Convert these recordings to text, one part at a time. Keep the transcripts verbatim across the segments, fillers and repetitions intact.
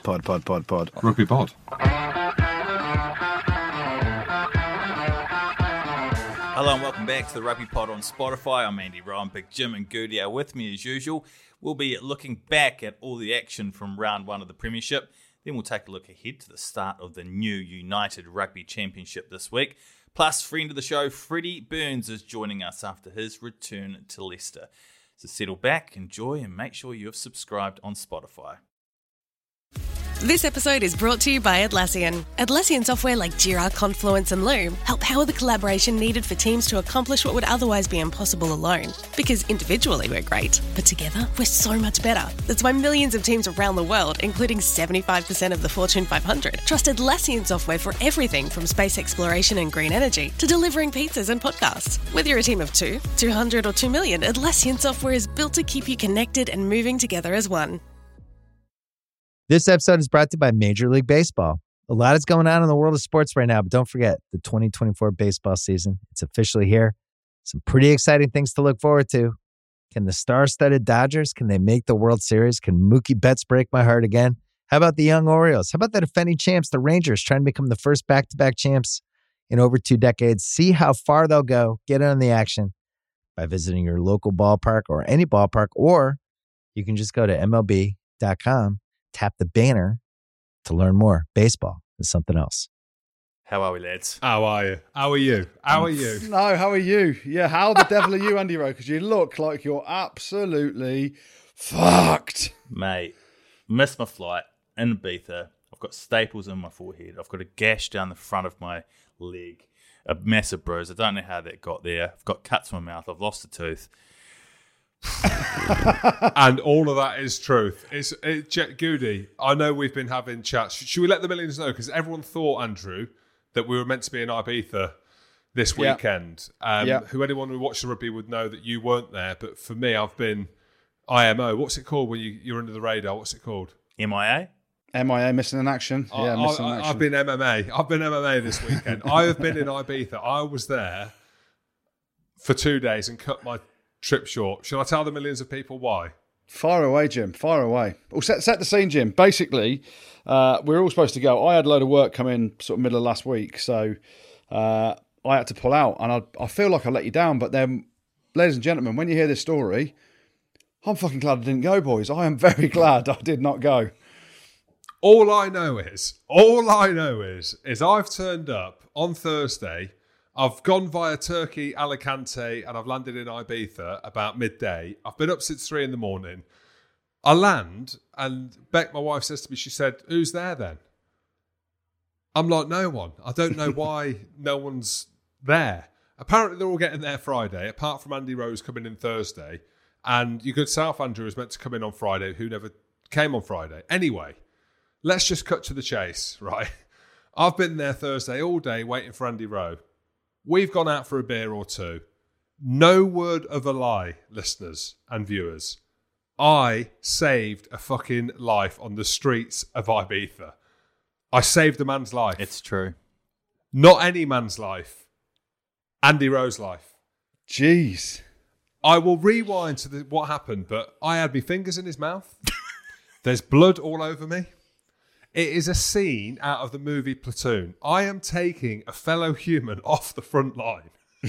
Pod, pod, pod, pod. Rugby pod. Hello and welcome back to the Rugby Pod on Spotify. I'm Andy Rowan, Big Jim and Goody are with me as usual. We'll be looking back at all the action from round one of the Premiership. Then we'll take a look ahead to the start of the new United Rugby Championship this week. Plus, friend of the show, Freddie Burns is joining us after his return to Leicester. So settle back, enjoy, and make sure you have subscribed on Spotify. This episode is brought to you by Atlassian. Atlassian software like Jira, Confluence and Loom help power the collaboration needed for teams to accomplish what would otherwise be impossible alone. Because individually we're great, but together we're so much better. That's why millions of teams around the world, including seventy-five percent of the Fortune five hundred, trust Atlassian software for everything from space exploration and green energy to delivering pizzas and podcasts. Whether you're a team of two, two hundred or two million, Atlassian software is built to keep you connected and moving together as one. This episode is brought to you by Major League Baseball. A lot is going on in the world of sports right now, but don't forget the twenty twenty-four baseball season. It's officially here. Some pretty exciting things to look forward to. Can the star-studded Dodgers, can they make the World Series? Can Mookie Betts break my heart again? How about the young Orioles? How about the defending champs, the Rangers, trying to become the first back-to-back champs in over two decades? See how far they'll go. Get in on the action by visiting your local ballpark or any ballpark, or you can just go to M L B dot com. Tap the banner to learn more. Baseball is something else. How are we, lads? How are you? How are you? How are you? No, how are you? Yeah, how the devil are you, Andy Rowe? Because you look like you're absolutely fucked. Mate, missed my flight in Ibiza. I've got staples in my forehead. I've got a gash down the front of my leg. A massive bruise. I don't know how that got there. I've got cuts in my mouth. I've lost a tooth. And all of that is truth. It's it, Jet Goody. I know we've been having chats. Should we let the millions know? Because everyone thought, Andrew, that we were meant to be in Ibiza this Yeah. weekend. Um, Yeah. Who anyone who watched the rugby would know that you weren't there. But for me, I've been I M O. What's it called when you, you're under the radar? What's it called? M I A? M I A, missing in action. Yeah, I, missing I, in action. I've been M M A. I've been M M A this weekend. I have been in Ibiza. I was there for two days and cut my trip short. Shall I tell the millions of people why? Fire away, Jim. Fire away. Well, set, set the scene, Jim. Basically, uh, we were all supposed to go. I had a load of work come in sort of middle of last week, so uh, I had to pull out. And I, I feel like I let you down. But then, ladies and gentlemen, when you hear this story, I'm fucking glad I didn't go, boys. I am very glad I did not go. All I know is, all I know is, is I've turned up on Thursday. I've gone via Turkey, Alicante, and I've landed in Ibiza about midday. I've been up since three in the morning. I land, and Beck, my wife, says to me, she said, "Who's there then?" I'm like, no one. I don't know why no one's there. Apparently they're all getting there Friday, apart from Andy Rose coming in Thursday. And your good South Andrew was meant to come in on Friday, who never came on Friday. Anyway, let's just cut to the chase, right? I've been there Thursday all day waiting for Andy Rowe. We've gone out for a beer or two. No word of a lie, listeners and viewers. I saved a fucking life on the streets of Ibiza. I saved a man's life. It's true. Not any man's life. Andy Rowe's life. Jeez. I will rewind to the, what happened, but I had my fingers in his mouth. There's blood all over me. It is a scene out of the movie Platoon. I am taking a fellow human off the front line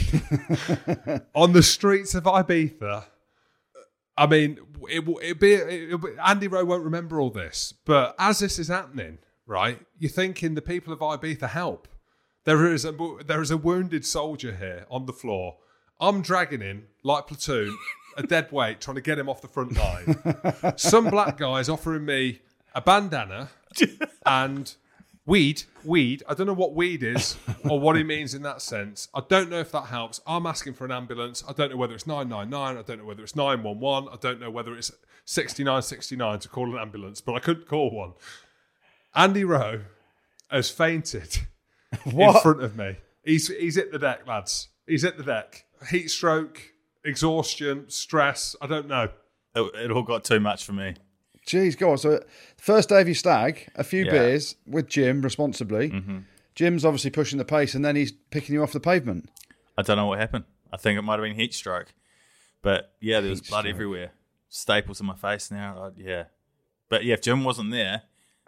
on the streets of Ibiza. I mean, it will it be, it be Andy Rowe won't remember all this, but as this is happening, right, you're thinking the people of Ibiza help. There is a there is a wounded soldier here on the floor. I'm dragging him like Platoon, a dead weight, trying to get him off the front line. Some black guy's offering me a bandana and weed, weed. I don't know what weed is or what he means in that sense. I don't know if that helps. I'm asking for an ambulance. I don't know whether it's nine nine nine. I don't know whether it's nine one one. I don't know whether it's sixty-nine sixty-nine to call an ambulance, but I couldn't call one. Andy Rowe has fainted What? in front of me. He's he's hit the deck, lads. He's hit the deck. Heat stroke, exhaustion, stress. I don't know. It, it all got too much for me. Jeez, go on. So, first day of your stag, a few Yeah. beers with Jim responsibly. Mm-hmm. Jim's obviously pushing the pace, and then he's picking you off the pavement. I don't know what happened. I think it might have been heat stroke. But yeah, there was Heat blood stroke. everywhere. Staples in my face now. I, yeah. But yeah, if Jim wasn't there,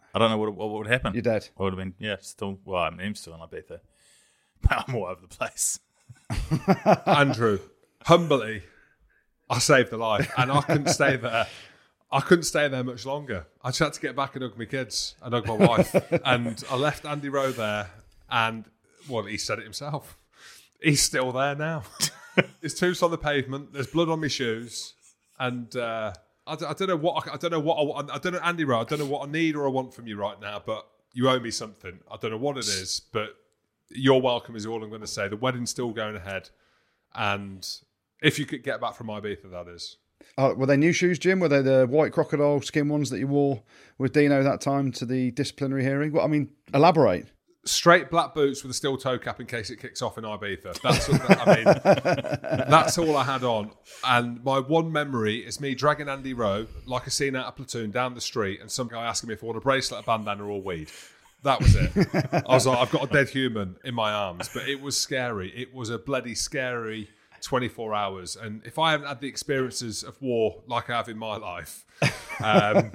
I don't know what, what would happen. You're dead. I would have been, yeah, still, well, I am still in Ibiza. But I'm all over the place. Andrew, humbly, I saved a life, and I couldn't stay there. I couldn't stay there much longer. I just had to get back and hug my kids and hug my wife. And I left Andy Rowe there, and, well, he said it himself. He's still there now. His tooth's on the pavement. There's blood on my shoes. And uh, I, I don't know what I, I don't know what I want. I don't know, Andy Rowe, I don't know what I need or I want from you right now, but you owe me something. I don't know what it is, but you're welcome is all I'm going to say. The wedding's still going ahead. And if you could get back from Ibiza, that is. Oh, were they new shoes, Jim? Were they the white crocodile skin ones that you wore with Dino that time to the disciplinary hearing? Well, I mean, elaborate. Straight black boots with a steel toe cap in case it kicks off in Ibiza. That's what, I mean, that's all I had on. And my one memory is me dragging Andy Rowe, like a scene out of Platoon, down the street, and some guy asking me if I want a bracelet, a bandana, or weed. That was it. I was like, I've got a dead human in my arms. But it was scary. It was a bloody scary twenty-four hours. And if I haven't had the experiences of war like I have in my life, um,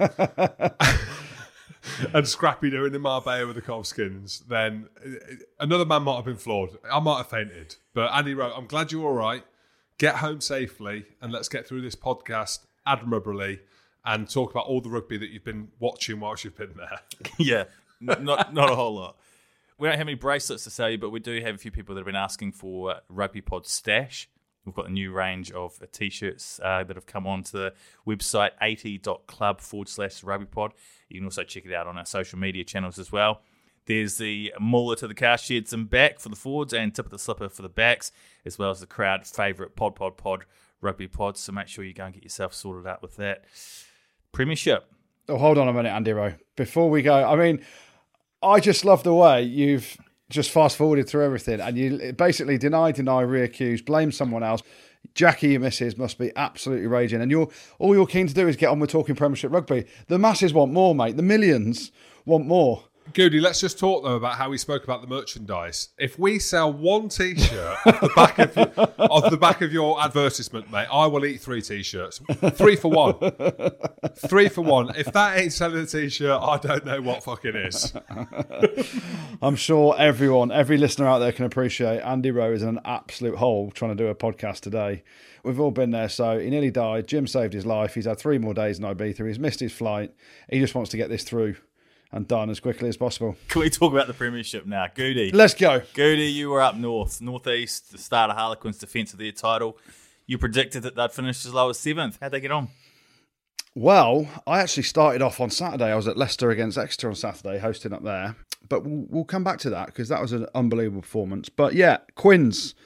and Scrappy doing in Marbella with the Cobskins, then another man might have been flawed. I might have fainted. But Andy Rowe, I'm glad you're all right. Get home safely, and let's get through this podcast admirably and talk about all the rugby that you've been watching whilst you've been there. Yeah, n- not not a whole lot. We don't have any bracelets to sell you, but we do have a few people that have been asking for Rugby Pod stash. We've got a new range of T-shirts uh, that have come onto the website, eighty.club forward slash rugbypod. You can also check it out on our social media channels as well. There's the Muller to the car sheds and back for the forwards and tip of the slipper for the backs, as well as the crowd favourite pod, pod, pod, rugby pods. So make sure you go and get yourself sorted out with that. Premiership. Oh, hold on a minute, Andy Rowe. Before we go, I mean, I just love the way you've just fast forwarded through everything, and you basically deny, deny, reaccuse, blame someone else. Jackie, your missus, must be absolutely raging, and you're all you're keen to do is get on with talking Premiership rugby. The masses want more, mate. The millions want more. Goody, let's just talk though about how we spoke about the merchandise. If we sell one T-shirt off the back of your, off the back of your advertisement, mate, I will eat three T-shirts. Three for one. Three for one. If that ain't selling a T-shirt, I don't know what fucking is. I'm sure everyone, every listener out there can appreciate Andy Rowe is in an absolute hole trying to do a podcast today. We've all been there. So he nearly died. Jim saved his life. He's had three more days in Ibiza. He's missed his flight. He just wants to get this through and done as quickly as possible. Can we talk about the Premiership now? Goody. Let's go. Goody, you were up north, northeast, the start of Harlequins' defence of their title. You predicted that they'd finish as low as seventh. How'd they get on? Well, I actually started off on Saturday. I was at Leicester against Exeter on Saturday, hosting up there. But we'll, we'll come back to that because that was an unbelievable performance. But yeah, Quins.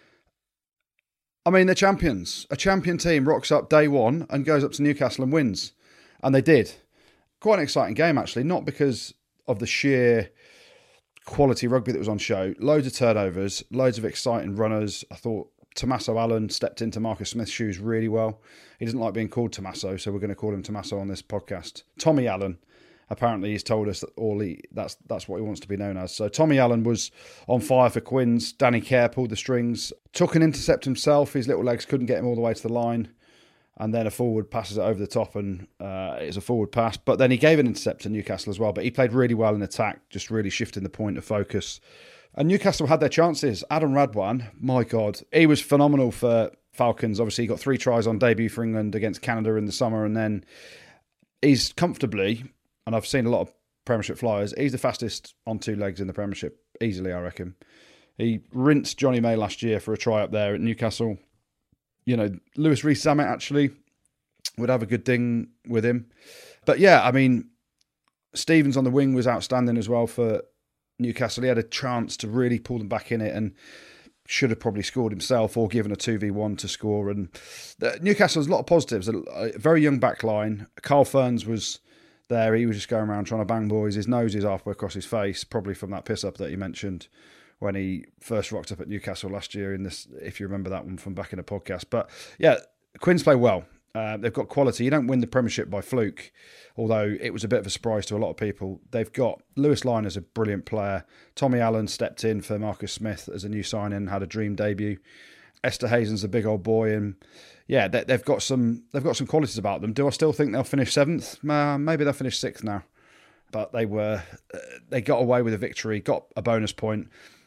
I mean, they're champions. A champion team rocks up day one and goes up to Newcastle and wins. And they did. Quite an exciting game, actually, not because of the sheer quality rugby that was on show. Loads of turnovers, loads of exciting runners. I thought Tommaso Allen stepped into Marcus Smith's shoes really well. He doesn't like being called Tommaso, so we're going to call him Tommaso on this podcast. Tommy Allen, apparently he's told us that all he that's that's what he wants to be known as. So Tommy Allen was on fire for Quins. Danny Kerr pulled the strings, took an intercept himself. His little legs couldn't get him all the way to the line. And then a forward passes it over the top and uh, it's a forward pass. But then he gave an intercept to Newcastle as well. But he played really well in attack, just really shifting the point of focus. And Newcastle had their chances. Adam Radwan, my God, he was phenomenal for Falcons. Obviously, he got three tries on debut for England against Canada in the summer. And then he's comfortably, and I've seen a lot of Premiership flyers, he's the fastest on two legs in the Premiership, easily, I reckon. He rinsed Johnny May last year for a try up there at Newcastle. You know, Lewis Rees-Zammit actually would have a good ding with him. But yeah, I mean, Stevens on the wing was outstanding as well for Newcastle. He had a chance to really pull them back in it and should have probably scored himself or given a two v one to score. And the, Newcastle has a lot of positives. A, a very young back line. Carl Ferns was there. He was just going around trying to bang boys. His nose is halfway across his face, probably from that piss-up that you mentioned when he first rocked up at Newcastle last year, in this, if you remember that one from back in the podcast. But yeah, Quins play well. Uh, they've got quality. You don't win the Premiership by fluke, although it was a bit of a surprise to a lot of people. They've got Lewis Lyon as a brilliant player. Tommy Allen stepped in for Marcus Smith as a new signing, had a dream debut. Esther Hazen's a big old boy, and yeah, they, they've got some they've got some qualities about them. Do I still think they'll finish seventh? Uh, maybe they'll finish sixth now. but they were uh, they got away with a victory, got a bonus point.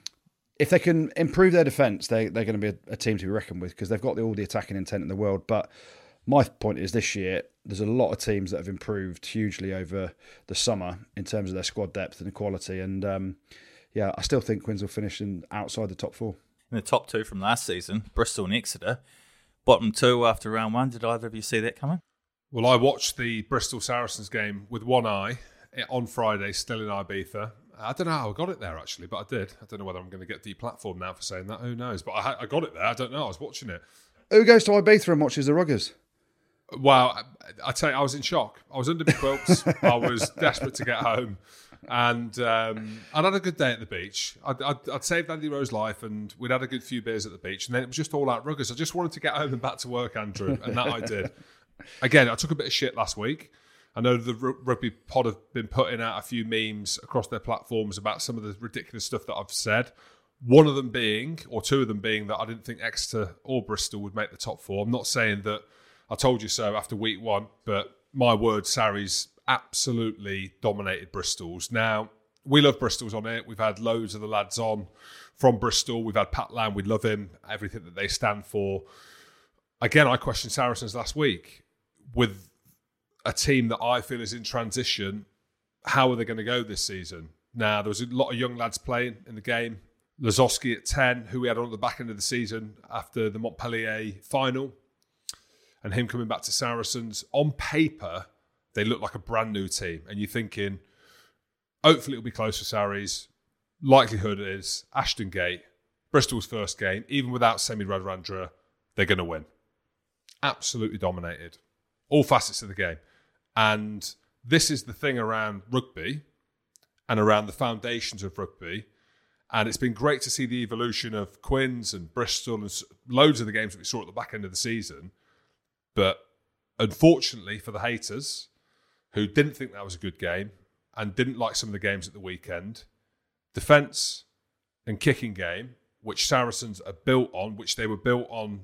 If they can improve their defence, they, they're going to be a, a team to be reckoned with because they've got the, all the attacking intent in the world. But my point is this year, there's a lot of teams that have improved hugely over the summer in terms of their squad depth and quality. And um, yeah, I still think Quins will finish in outside the top four. In the top two from last season, Bristol and Exeter. Bottom two after round one. Did either of you see that coming? Well, I watched the Bristol Saracens game with one eye on Friday, still in Ibiza. I don't know how I got it there, actually, but I did. I don't know whether I'm going to get deplatformed now for saying that. Who knows? But I, I got it there. I don't know. I was watching it. Who goes to Ibiza and watches the Ruggers? Well, I, I tell you, I was in shock. I was under my quilts. I was desperate to get home. And um, I'd had a good day at the beach. I'd, I'd, I'd saved Andy Rowe's life and we'd had a good few beers at the beach. And then it was just all out Ruggers. I just wanted to get home and back to work, Andrew. And that I did. Again, I took a bit of shit last week. I know the Rugby Pod have been putting out a few memes across their platforms about some of the ridiculous stuff that I've said. One of them being, or two of them being, that I didn't think Exeter or Bristol would make the top four. I'm not saying that I told you so after week one, but my word, Sarries absolutely dominated Bristol's. Now, we love Bristol's on it. We've had loads of the lads on from Bristol. We've had Pat Lamb. We love him, everything that they stand for. Again, I questioned Saracens last week with a team that I feel is in transition. How are they going to go this season? Now, there was a lot of young lads playing in the game. Lazowski at ten, who we had on at the back end of the season after the Montpellier final, and him coming back to Saracens. On paper, they look like a brand new team. And you're thinking, hopefully it'll be close for Sarries. Likelihood is Ashton Gate, Bristol's first game, even without Semi Radradra, they're going to win. Absolutely dominated. All facets of the game. And this is the thing around rugby and around the foundations of rugby. And it's been great to see the evolution of Quins and Bristol and loads of the games that we saw at the back end of the season. But unfortunately for the haters who didn't think that was a good game and didn't like some of the games at the weekend, defence and kicking game, which Saracens are built on, which they were built on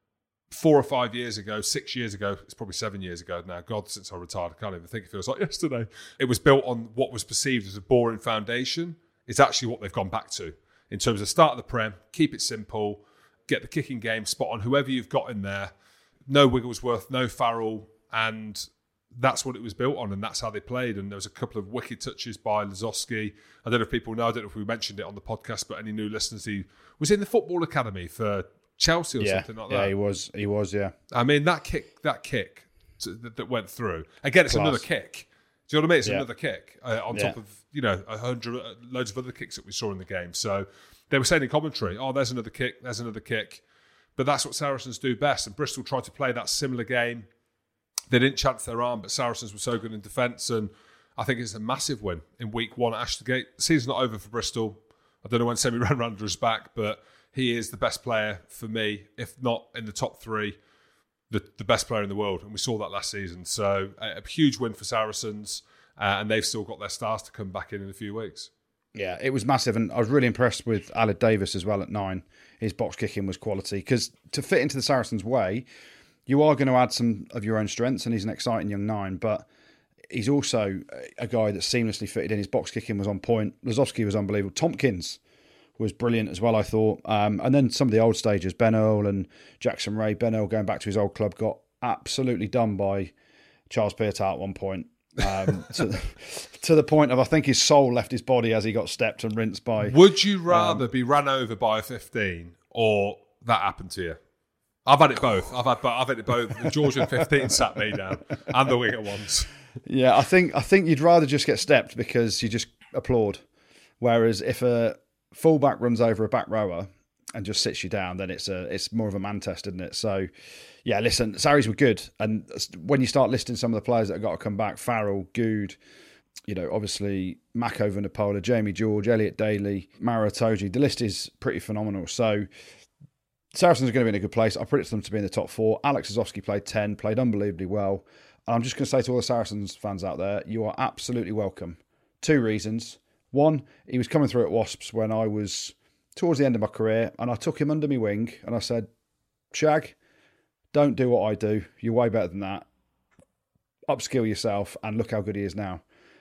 four or five years ago, six years ago, it's probably seven years ago now. God, since I retired, I can't even think it feels like yesterday. It was built on what was perceived as a boring foundation. It's actually what they've gone back to in terms of start of the Prem, keep it simple, get the kicking game spot on whoever you've got in there. No Wigglesworth, no Farrell, and that's what it was built on, and that's how they played. And there was a couple of wicked touches by Lazowski. I don't know if people know, I don't know if we mentioned it on the podcast, but any new listeners, he was in the Football Academy for Chelsea or yeah, something like yeah, that. he was. He was, yeah. I mean, that kick, that kick to, that, that went through. Again, it's Class. another kick. Do you know what I mean? It's Yeah. another kick uh, on Yeah. top of, you know, a hundred, uh, loads of other kicks that we saw in the game. So they were saying in commentary, oh, there's another kick, there's another kick. But that's what Saracens do best. And Bristol tried to play that similar game. They didn't chance their arm, but Saracens were so good in defence. And I think it's a massive win in week one at Ashton Gate. The season's not over for Bristol. I don't know when Semi Radradra is back, but he is the best player for me, if not in the top three, the, the best player in the world. And we saw that last season. So a, a huge win for Saracens. Uh, and they've still got their stars to come back in in a few weeks. Yeah, it was massive. And I was really impressed with Aled Davis as well at nine. His box kicking was quality. Because to fit into the Saracens' way, you are going to add some of your own strengths. And he's an exciting young nine. But he's also a guy that seamlessly fitted in. His box kicking was on point. Lazowski was unbelievable. Tompkins was brilliant as well, I thought. Um, and then some of the old stagers, Ben Earl and Jackson Ray. Ben Earl, going back to his old club, got absolutely done by Charles Piatart at one point. um, to, to the point of, I think his soul left his body as he got stepped and rinsed by... Would you rather um, be ran over by a fifteen or that happened to you? I've had it both. I've had, I've had it both. The Georgian fifteen sat me down and the winger ones. Yeah, I think I think you'd rather just get stepped because you just applaud. Whereas if a fullback runs over a back rower and just sits you down, then it's a it's more of a man test, isn't it? So, yeah, listen, Sarries were good. And when you start listing some of the players that have got to come back, Farrell, Good, you know, obviously Mako Vunipola, Jamie George, Elliot Daly, Maro Itoje, the list is pretty phenomenal. So Saracens are going to be in a good place. I predict them to be in the top four. Alex Lazowski played ten, played unbelievably well. And I'm just going to say to all the Saracens fans out there, you are absolutely welcome. Two reasons. One, he was coming through at Wasps when I was towards the end of my career, and I took him under my wing and I said, Shag, don't do what I do. You're way better than that. Upskill yourself and look how good he is now.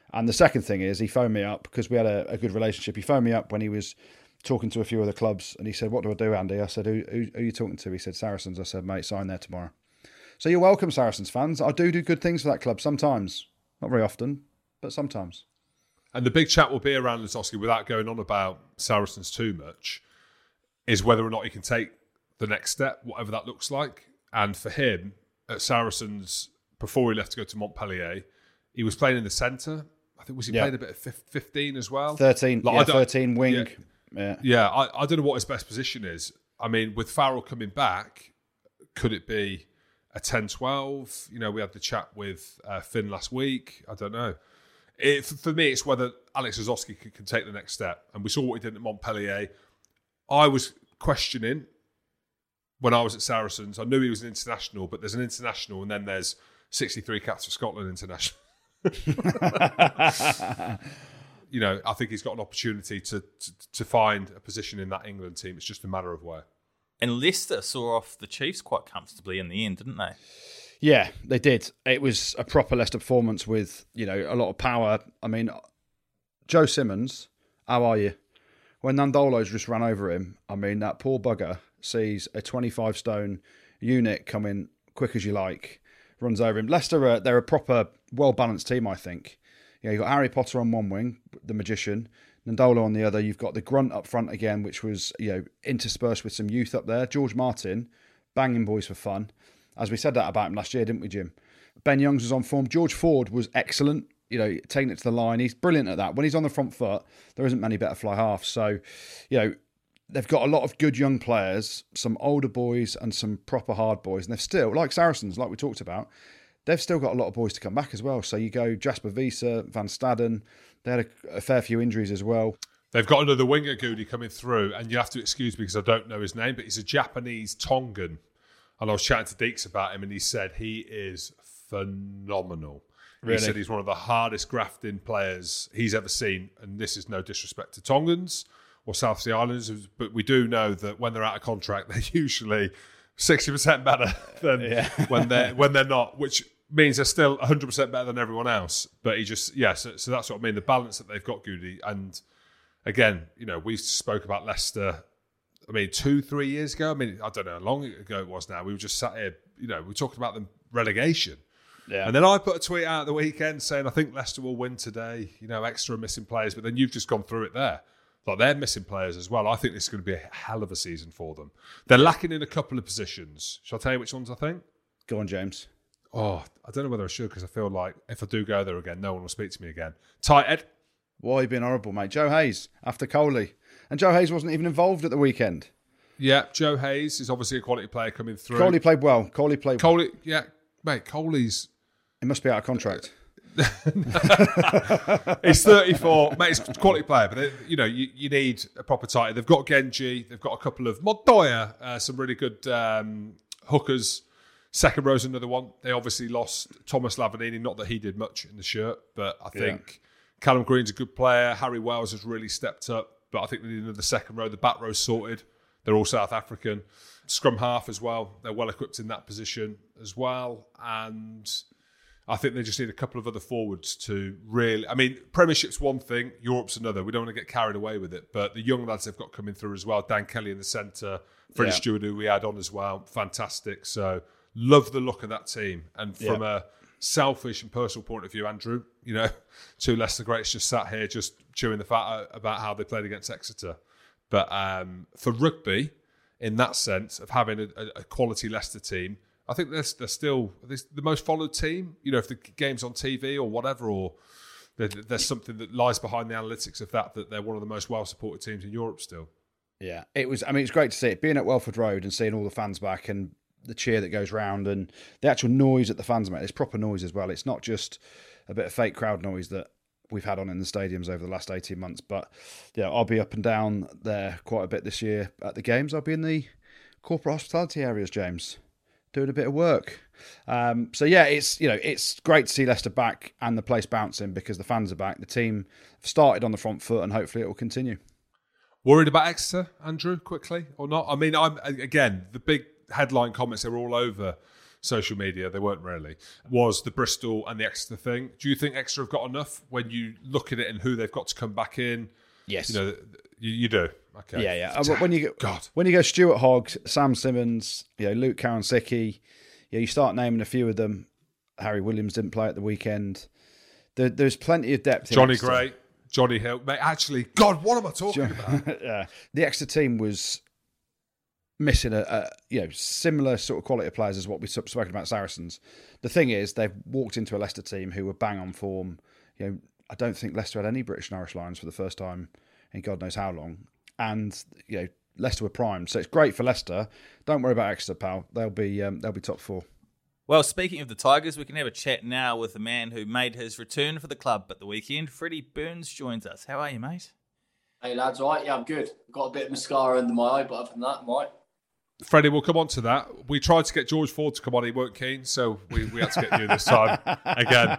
And the second thing is he phoned me up because we had a, a good relationship. He phoned me up when he was talking to a few other clubs and he said, what do I do, Andy? I said, who, who, who are you talking to? He said, Saracens. I said, mate, sign there tomorrow. So you're welcome, Saracens fans. I do do good things for that club sometimes. Not very often, but sometimes. And the big chat will be around Lozowski, without going on about Saracens too much, is whether or not he can take the next step, whatever that looks like. And for him, at Saracens, before he left to go to Montpellier, he was playing in the centre. I think was he yeah. played a bit of fifteen as well? thirteen, like, yeah, thirteen wing. Yeah, yeah. yeah I, I don't know what his best position is. I mean, with Farrell coming back, could it be a ten twelve? You know, we had the chat with uh, Finn last week. I don't know. It, for me, it's whether Alex Lozowski can, can take the next step. And we saw what he did at Montpellier. I was questioning when I was at Saracens. I knew he was an international, but there's an international and then there's sixty-three caps for Scotland international. You know, I think he's got an opportunity to, to to find a position in that England team. It's just a matter of where. And Leicester saw off the Chiefs quite comfortably in the end, didn't they? Yeah, they did. It was a proper Leicester performance with, you know, a lot of power. I mean, Joe Simmons, how are you? When Nandolo's just ran over him, I mean, that poor bugger sees a twenty-five stone unit come in quick as you like, runs over him. Leicester, are, they're a proper, well-balanced team, I think. You know, you've got Harry Potter on one wing, the magician, Nandolo on the other. You've got the grunt up front again, which was, you know, interspersed with some youth up there. George Martin, banging boys for fun. As we said that about him last year, didn't we, Jim? Ben Youngs was on form. George Ford was excellent, you know, taking it to the line. He's brilliant at that. When he's on the front foot, there isn't many better fly halves. So, you know, they've got a lot of good young players, some older boys and some proper hard boys. And they've still, like Saracens, like we talked about, they've still got a lot of boys to come back as well. So you go Jasper Wiese, Van Staden. They had a, a fair few injuries as well. They've got another winger, Goody, coming through. And you have to excuse me because I don't know his name, but he's a Japanese Tongan. And I was chatting to Deeks about him and he said he is phenomenal. Really? He said he's one of the hardest grafting players he's ever seen. And this is no disrespect to Tongans or South Sea Islanders, but we do know that when they're out of contract, they're usually sixty percent better than yeah. when they're when they're not, which means they're still one hundred percent better than everyone else. But he just, yeah, so, so that's what I mean, the balance that they've got, Goody. And again, you know, we spoke about Leicester, I mean, two, three years ago. I mean, I don't know how long ago it was now. We were just sat here, you know, we talked about the relegation. Yeah. And then I put a tweet out at the weekend saying, I think Leicester will win today, you know, extra missing players. But then you've just gone through it there. Like, they're missing players as well. I think this is going to be a hell of a season for them. They're lacking in a couple of positions. Shall I tell you which ones I think? Go on, James. Oh, I don't know whether I should because I feel like if I do go there again, no one will speak to me again. Tight Ed. Why are you being horrible, mate? Joe Hayes after Coley. And Joe Hayes wasn't even involved at the weekend. Yeah, Joe Hayes is obviously a quality player coming through. Coley played well. Coley played Coley, well. Yeah, mate, Coley's... He must be out of contract. He's thirty-four, mate. He's a quality player, but they, you know you, you need a proper tight. They've got Genji, they've got a couple of Montoya, uh, some really good um, hookers. Second row's another one. They obviously lost Thomas Lavanini. Not that he did much in the shirt, but I think yeah. Callum Green's a good player. Harry Wells has really stepped up, but I think they need another second row. The back row's sorted. They're all South African. Scrum half as well. They're well equipped in that position as well, and I think they just need a couple of other forwards to really... I mean, Premiership's one thing, Europe's another. We don't want to get carried away with it. But the young lads they've got coming through as well, Dan Kelly in the centre, Freddie yeah. Stewart, who we had on as well, fantastic. So, love the look of that team. And from yeah. a selfish and personal point of view, Andrew, you know, two Leicester greats just sat here just chewing the fat about how they played against Exeter. But um, for rugby, in that sense of having a, a quality Leicester team, I think they're, they're still they're the most followed team. You know, if the game's on T V or whatever, or there's something that lies behind the analytics of that, that they're one of the most well-supported teams in Europe still. Yeah, it was. I mean, it's great to see it. Being at Welford Road and seeing all the fans back and the cheer that goes round and the actual noise that the fans make. It's proper noise as well. It's not just a bit of fake crowd noise that we've had on in the stadiums over the last eighteen months. But yeah, I'll be up and down there quite a bit this year at the games. I'll be in the corporate hospitality areas, James, doing a bit of work. Um, so yeah, it's you know it's great to see Leicester back and the place bouncing because the fans are back. The team started on the front foot and hopefully it will continue. Worried about Exeter, Andrew, quickly or not? I mean, I'm again the big headline comments are all over social media, they weren't really, was the Bristol and the Exeter thing. Do you think Exeter have got enough when you look at it and who they've got to come back in? Yes. You know, you, you do. Okay. Yeah, yeah. Uh, When you go, God. when you go Stuart Hogg, Sam Simmons, you know, Luke Karansicki, yeah, you start naming a few of them. Harry Williams didn't play at the weekend. There, there's plenty of depth. Johnny in Exeter. Gray, Johnny Hill. Mate, actually, God, what am I talking John, about? yeah, the Exeter team was missing a, a you know similar sort of quality of players as what we've spoken about Saracens. The thing is, they've walked into a Leicester team who were bang on form. You know, I don't think Leicester had any British and Irish Lions for the first time in God knows how long, and you know Leicester were primed. So it's great for Leicester. Don't worry about Exeter, pal. They'll be um, they'll be top four. Well, speaking of the Tigers, we can have a chat now with the man who made his return for the club at the weekend. Freddie Burns joins us. How are you, mate? Hey, lads, all right? Yeah, I'm good. I've got a bit of mascara under my eye, but other than that, I'm all right. Freddie, we'll come on to that. We tried to get George Ford to come on. He weren't keen, so we, we had to get you this time again.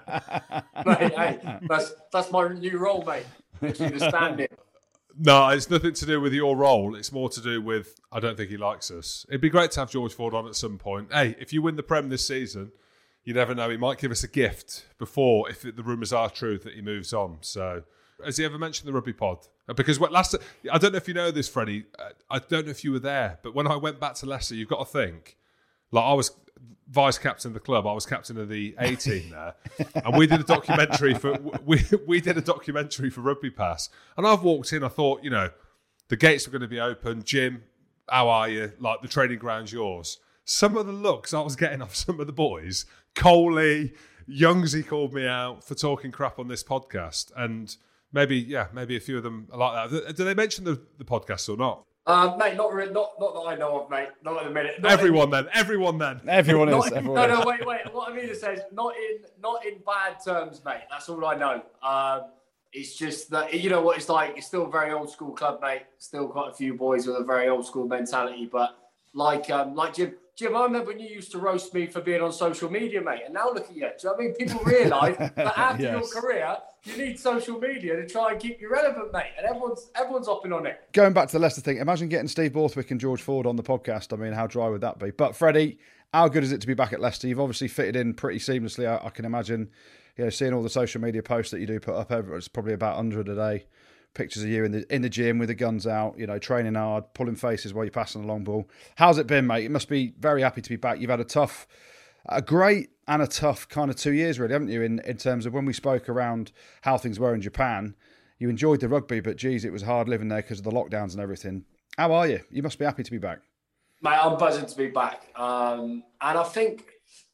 Mate, hey, that's, that's my new role, mate. Literally the stand-in. No, it's nothing to do with your role. It's more to do with, I don't think he likes us. It'd be great to have George Ford on at some point. Hey, if you win the Prem this season, you never know. He might give us a gift before, if the rumours are true, that he moves on. So, has he ever mentioned the rugby pod? Because what last, I don't know if you know this, Freddie. I don't know if you were there, but when I went back to Leicester, you've got to think, like I was vice captain of the club, I was captain of the A team there, and we did a documentary for we we did a documentary for Rugby Pass, and I've walked in, I thought, you know, the gates were going to be open. Jim, how are you? Like the training ground's yours. Some of the looks I was getting off some of the boys, Coley, Youngsy called me out for talking crap on this podcast, and maybe yeah, maybe a few of them are like that. Do they mention the, the podcast or not? Uh, mate, not, really, not not that I know of, mate. Not at the minute. Not Everyone in, then, everyone then. Everyone is. not, Everyone no, is. no, wait, wait. What I mean is, not in not in bad terms, mate. That's all I know. Um, it's just that, you know what it's like. It's still a very old school club, mate. Still quite a few boys with a very old school mentality. But like um, like Jim, Jim, I remember when you used to roast me for being on social media, mate. And now look at you. Do you know what I mean? People realise that after Yes. your career, you need social media to try and keep you relevant, mate. And everyone's everyone's hopping on it. Going back to the Leicester thing, imagine getting Steve Borthwick and George Ford on the podcast. I mean, how dry would that be? But Freddie, how good is it to be back at Leicester? You've obviously fitted in pretty seamlessly. I, I can imagine, you know, seeing all the social media posts that you do put up over. It's probably about one hundred a day. Pictures of you in the in the gym with the guns out, you know, training hard, pulling faces while you're passing the long ball. How's it been, mate? You must be very happy to be back. You've had a tough, a great and a tough kind of two years, really, haven't you? In in terms of when we spoke around how things were in Japan, you enjoyed the rugby, but geez, it was hard living there because of the lockdowns and everything. How are you? You must be happy to be back. Mate, I'm buzzing to be back. Um, and I think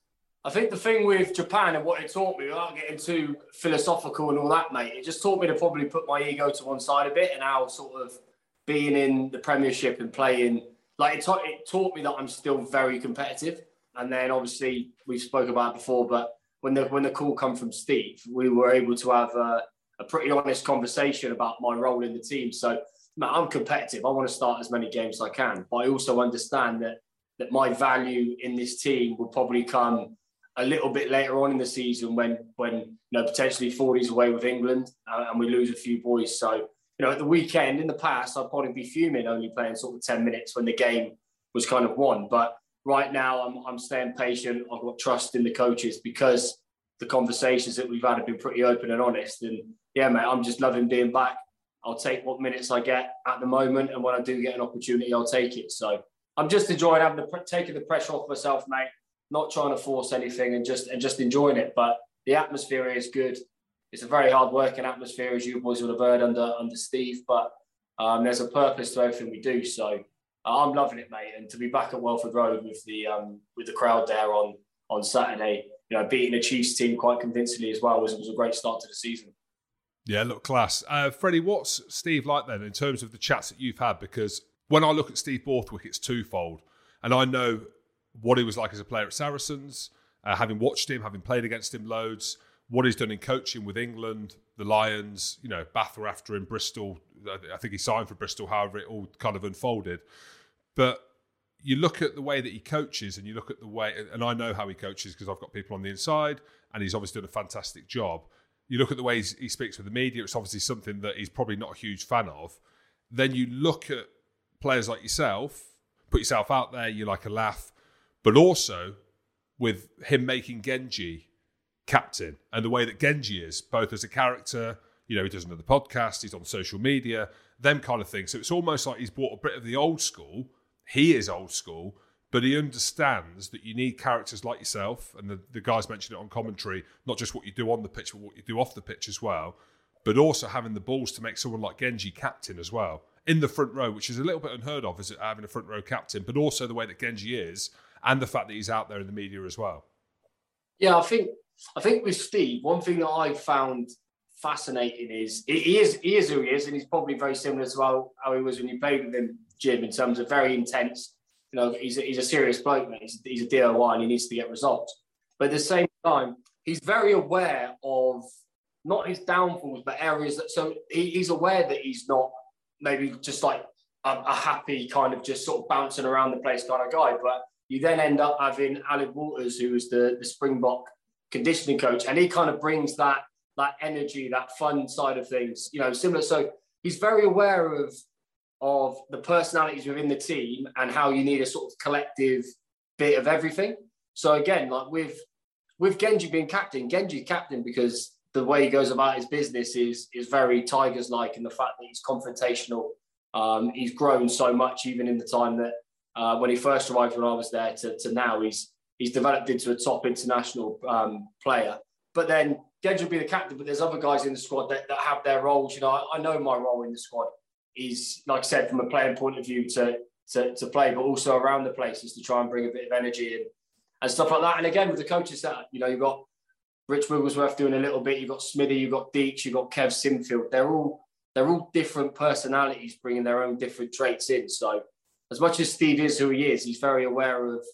I think the thing with Japan and what it taught me, without getting too philosophical and all that, mate, it just taught me to probably put my ego to one side a bit, and how sort of being in the Premiership and playing, like it, ta- it taught me that I'm still very competitive. And then obviously we've spoke about it before, but when the when the call come from Steve, we were able to have a, a pretty honest conversation about my role in the team. So man, I'm competitive. I want to start as many games as I can, but I also understand that that my value in this team will probably come a little bit later on in the season when when you know potentially Fordy's away with England uh, and we lose a few boys. So you know at the weekend in the past I'd probably be fuming only playing sort of ten minutes when the game was kind of won. But right now I'm I'm staying patient. I've got trust in the coaches because the conversations that we've had have been pretty open and honest. And yeah, mate, I'm just loving being back. I'll take what minutes I get at the moment, and when I do get an opportunity, I'll take it. So I'm just enjoying having the taking the pressure off myself, mate. Not trying to force anything and just and just enjoying it. But the atmosphere is good. It's a very hard working atmosphere, as you boys would have heard under under Steve. But um, there's a purpose to everything we do. So uh, I'm loving it, mate. And to be back at Welford Road with the um, with the crowd there on on Saturday, you know, beating a Chiefs team quite convincingly as well was was a great start to the season. Yeah, look, class. Uh, Freddie, what's Steve like then in terms of the chats that you've had? Because when I look at Steve Borthwick, it's twofold. And I know what he was like as a player at Saracens, uh, having watched him, having played against him loads, what he's done in coaching with England, the Lions, you know, Bath were after him, Bristol, I think he signed for Bristol, however it all kind of unfolded. But you look at the way that he coaches and you look at the way, and I know how he coaches because I've got people on the inside and he's obviously done a fantastic job. You look at the way he speaks with the media, it's obviously something that he's probably not a huge fan of. Then you look at players like yourself, put yourself out there, you like a laugh, but also with him making Genji captain and the way that Genji is, both as a character, you know, he does another podcast, he's on social media, them kind of things. So it's almost like he's brought a bit of the old school. He is old school, but he understands that you need characters like yourself, and the, the guys mentioned it on commentary, not just what you do on the pitch, but what you do off the pitch as well, but also having the balls to make someone like Genji captain as well, in the front row, which is a little bit unheard of, is having a front row captain, but also the way that Genji is, and the fact that he's out there in the media as well. Yeah, I think I think with Steve, one thing that I found fascinating is he is he is who he is, and he's probably very similar to how, how he was when you played with him, Jim, in terms of very intense. You know, he's a, he's a serious bloke, man. He's, he's a D O I and he needs to get results. But at the same time, he's very aware of not his downfalls, but areas that. So he, he's aware that he's not maybe just like a, a happy kind of just sort of bouncing around the place kind of guy. But you then end up having Aled Waters, who is the, the Springbok conditioning coach, and he kind of brings that that energy, that fun side of things, you know, similar. So he's very aware of of the personalities within the team and how you need a sort of collective bit of everything. So again, like with with Genji being captain, Genji's captain because the way he goes about his business is is very Tigers-like, in the fact that he's confrontational. Um, he's grown so much, even in the time that uh, when he first arrived when I was there to, to now, he's he's developed into a top international um, player. But then Genji will be the captain, but there's other guys in the squad that, that have their roles. You know, I, I know my role in the squad is, like I said, from a playing point of view to, to, to play, but also around the place is to try and bring a bit of energy in and stuff like that. And again, with the coaching setup, you know, you've got Rich Wigglesworth doing a little bit, you've got Smithy, you've got Deeks, you've got Kev Sinfield. They're all they're all different personalities, bringing their own different traits in. So as much as Steve is who he is, he's very aware of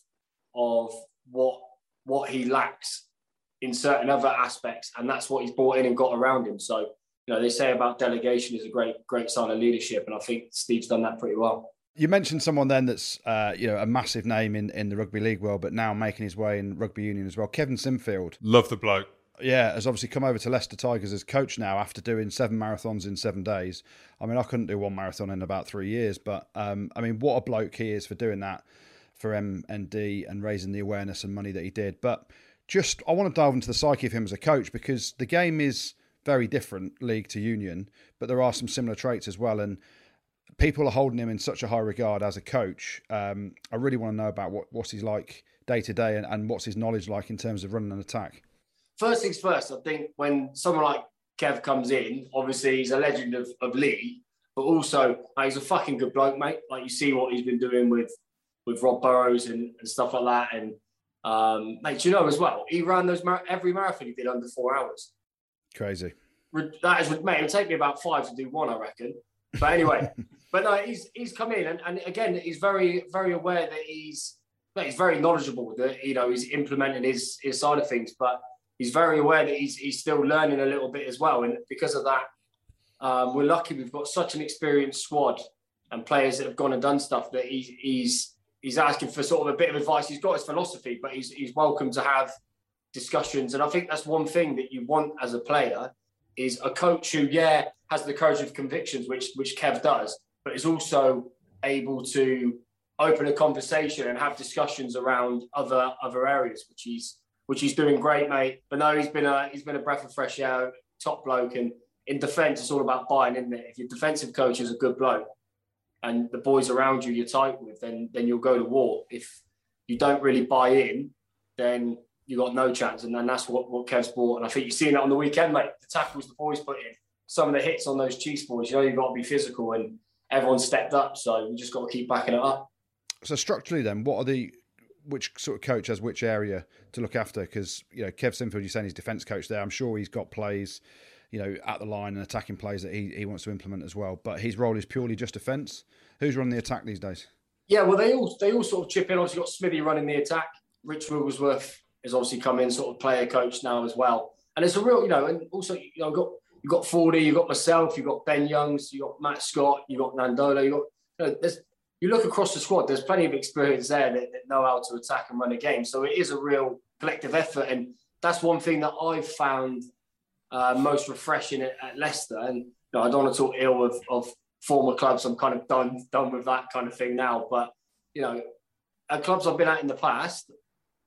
of what what he lacks in certain other aspects, and that's what he's brought in and got around him. So, you know, they say about delegation is a great, great sign of leadership, and I think Steve's done that pretty well. You mentioned someone then that's, uh, you know, a massive name in, in the rugby league world, but now making his way in rugby union as well. Kevin Sinfield. Love the bloke. Yeah, has obviously come over to Leicester Tigers as coach now after doing seven marathons in seven days. I mean, I couldn't do one marathon in about three years, but, um, I mean, what a bloke he is for doing that for M N D and raising the awareness and money that he did. But just, I want to delve into the psyche of him as a coach, because the game is very different, league to union, but there are some similar traits as well. And people are holding him in such a high regard as a coach. Um, I really want to know about what, what's he's like day to day and, and what's his knowledge like in terms of running an attack. First things first, I think when someone like Kev comes in, obviously he's a legend of, of Lee, but also like, he's a fucking good bloke, mate. Like, you see what he's been doing with, with Rob Burrows and, and stuff like that. And Um, mate, you know as well, he ran those mar- every marathon he did under four hours. Crazy. That is, mate, it'll take me about five to do one, I reckon. But anyway, but no, he's he's come in and, and again, he's very very aware that he's mate, he's very knowledgeable that, you know, he's implementing his his side of things, but he's very aware that he's he's still learning a little bit as well. And because of that, um, we're lucky we've got such an experienced squad and players that have gone and done stuff that he's he's. He's asking for sort of a bit of advice. He's got his philosophy, but he's he's welcome to have discussions. And I think that's one thing that you want as a player is a coach who, yeah, has the courage of convictions, which which Kev does, but is also able to open a conversation and have discussions around other other areas, which he's which he's doing great, mate. But no, he's been a he's been a breath of fresh air, top bloke. And in defence, it's all about buying, isn't it? If your defensive coach is a good bloke, and the boys around you you're tight with, then then you'll go to war. If you don't really buy in, then you got no chance. And then that's what, what Kev's brought. And I think you've seen that on the weekend, mate. The tackles the boys put in, some of the hits on those Chiefs boys, you know, you've got to be physical, and everyone stepped up. So you just got to keep backing it up. So structurally then, what are the, which sort of coach has which area to look after? Because, you know, Kev Sinfield, you're saying he's defence coach there. I'm sure he's got plays, you know, at the line and attacking plays that he, he wants to implement as well. But his role is purely just defence. Who's running the attack these days? Yeah, well, they all they all sort of chip in. Obviously, got Smithy running the attack. Rich Wigglesworth has obviously come in, sort of player coach now as well. And it's a real, you know, and also, you know, got you got Fordy, you got myself, you got Ben Youngs, you got Matt Scott, you got Nandola, you got, you know, there's, you look across the squad, there's plenty of experience there that, that know how to attack and run a game. So it is a real collective effort, and that's one thing that I've found uh, most refreshing at, at Leicester. And, you know, I don't want to talk ill of, of former clubs. I'm kind of done done with that kind of thing now. But, you know, at clubs I've been at in the past,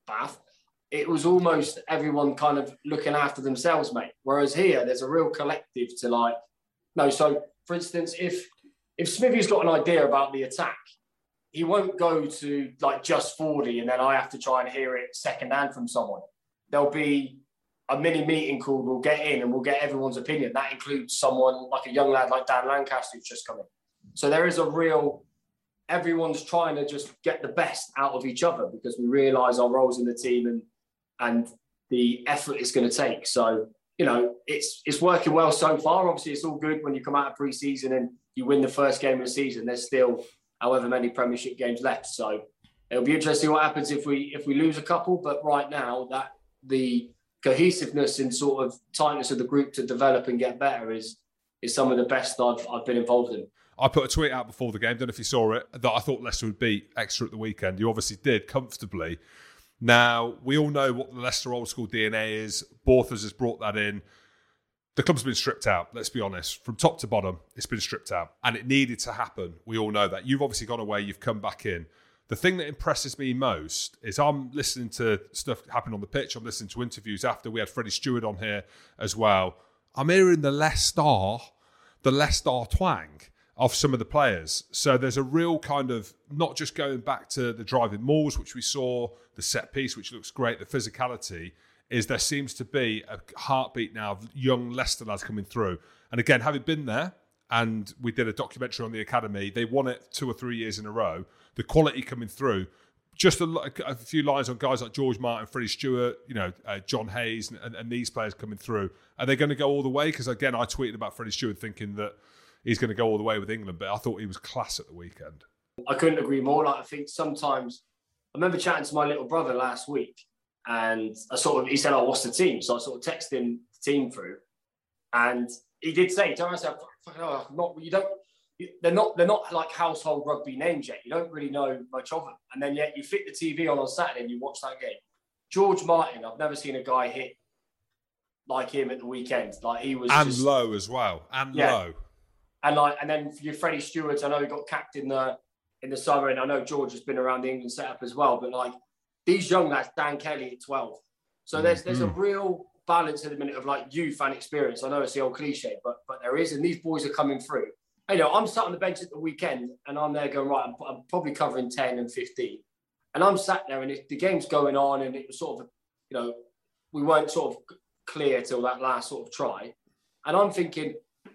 Bath, it was almost everyone kind of looking after themselves, mate. Whereas here, there's a real collective to like, no. So, for instance, if if Smithy's got an idea about the attack, he won't go to like just forty and then I have to try and hear it second hand from someone. There'll be a mini meeting called, we'll get in and we'll get everyone's opinion. That includes someone like a young lad like Dan Lancaster who's just come in. So there is a real, everyone's trying to just get the best out of each other because we realise our roles in the team and and the effort it's going to take. So, you know, it's it's working well so far. Obviously, it's all good when you come out of pre-season and you win the first game of the season. There's still however many Premiership games left. So it'll be interesting what happens if we if we lose a couple. But right now, that the cohesiveness and sort of tightness of the group to develop and get better is is some of the best I've I've been involved in. I put a tweet out before the game, don't know if you saw it, that I thought Leicester would beat Exeter at the weekend. You obviously did comfortably. Now, we all know what the Leicester old school D N A is. Borthers has brought that in. The club's been stripped out, let's be honest. From top to bottom, it's been stripped out. And it needed to happen. We all know that. You've obviously gone away, you've come back in. The thing that impresses me most is I'm listening to stuff happening on the pitch. I'm listening to interviews after. We had Freddie Stewart on here as well. I'm hearing the Leicester, the Leicester twang of some of the players. So there's a real kind of, not just going back to the driving mauls, which we saw, the set piece, which looks great, the physicality, is there seems to be a heartbeat now of young Leicester lads coming through. And again, having been there, and we did a documentary on the academy, they won it two or three years in a row, the quality coming through, just a, a few lines on guys like George Martin, Freddie Stewart, you know, uh, John Hayes, and, and these players coming through. Are they going to go all the way? Because again, I tweeted about Freddie Stewart thinking that he's going to go all the way with England, but I thought he was class at the weekend. I couldn't agree more. Like, I think sometimes, I remember chatting to my little brother last week, and I sort of, he said, "Oh, what's the team?" So I sort of texted him the team through, and he did say, "Don't I said, fucking hell, not you don't." They're not. They're not like household rugby names yet. You don't really know much of them, and then yet you fit the T V on on Saturday and you watch that game. George Martin, I've never seen a guy hit like him at the weekend. Like he was, and just, low as well, and yeah. low. And like, and then for your Freddie Stewart, I know he got capped in the in the summer, and I know George has been around the England setup as well. But like these young lads, Dan Kelly at twelve, so there's there's a real balance at the minute of like youth and experience. I know it's the old cliche, but but there is, and these boys are coming through. You know, I'm sat on the bench at the weekend and I'm there going, right, I'm, I'm probably covering ten and fifteen. And I'm sat there and it, the game's going on and it was sort of, you know, we weren't sort of clear till that last sort of try. And I'm thinking,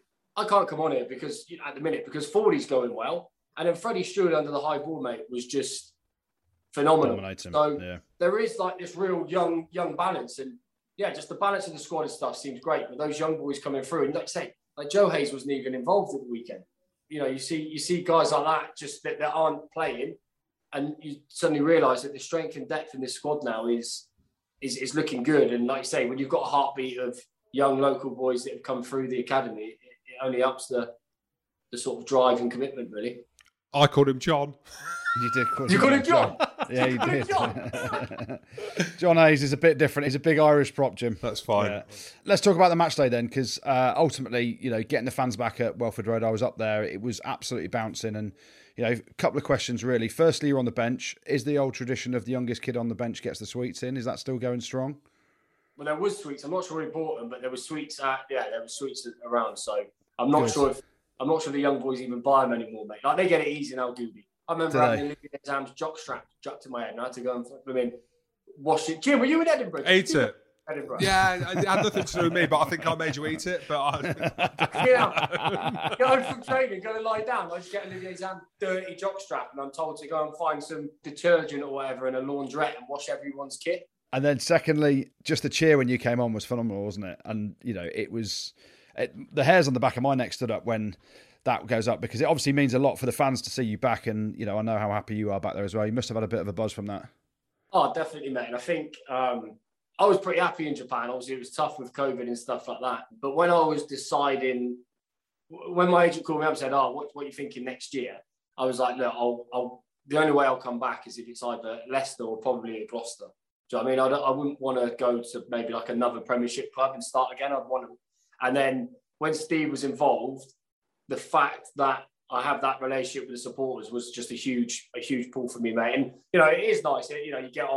I can't come on here because, you know, at the minute, because forty's going well. And then Freddie Stewart under the high ball, mate, was just phenomenal. Dominating. So yeah. There is like this real young, young balance. And yeah, just the balance of the squad and stuff seems great. But those young boys coming through, and like I say, like Joe Hayes wasn't even involved at the weekend. You know, you see you see guys like that just that, that aren't playing, and you suddenly realise that the strength and depth in this squad now is, is is looking good. And like you say, when you've got a heartbeat of young local boys that have come through the academy, it, it only ups the the sort of drive and commitment, really. I called him John. You did call you called him John? Yeah, you, you did. John? John Hayes is a bit different. He's a big Irish prop, Jim. That's fine. Yeah. Let's talk about the match day then, because uh, ultimately, you know, getting the fans back at Welford Road, I was up there. It was absolutely bouncing. And, you know, a couple of questions, really. Firstly, you're on the bench. Is the old tradition of the youngest kid on the bench gets the sweets in? Is that still going strong? Well, there was sweets. I'm not sure who bought them, but there were sweets. At, yeah, there were sweets around. So I'm not Good. sure if I'm not sure the young boys even buy them anymore, mate. Like they get it easy now, Goody. I remember Do having Olivia Exams jock strap jacked to my head, and I had to go and flip them in, wash it. Jim, were you in Edinburgh? Ate it. Edinburgh. Yeah, it had nothing to do with me, but I think I made you eat it. But I... yeah, going from training, going to lie down. I just get Olivia Exams dirty jock strap, and I'm told to go and find some detergent or whatever in a laundrette and wash everyone's kit. And then, secondly, just the cheer when you came on was phenomenal, wasn't it? And you know, it was it, the hairs on the back of my neck stood up when that goes up, because it obviously means a lot for the fans to see you back. And, you know, I know how happy you are back there as well. You must have had a bit of a buzz from that. Oh, definitely, mate. And I think um, I was pretty happy in Japan. Obviously, it was tough with COVID and stuff like that. But when I was deciding, when my agent called me up and said, oh, what, what are you thinking next year? I was like, look, I'll, I'll, the only way I'll come back is if it's either Leicester or probably Gloucester. Do you know what I mean? I, don't, I wouldn't want to go to maybe like another Premiership club and start again. I'd want to. And then when Steve was involved, the fact that I have that relationship with the supporters was just a huge, a huge pull for me, mate. And, you know, it is nice. You know, you get on,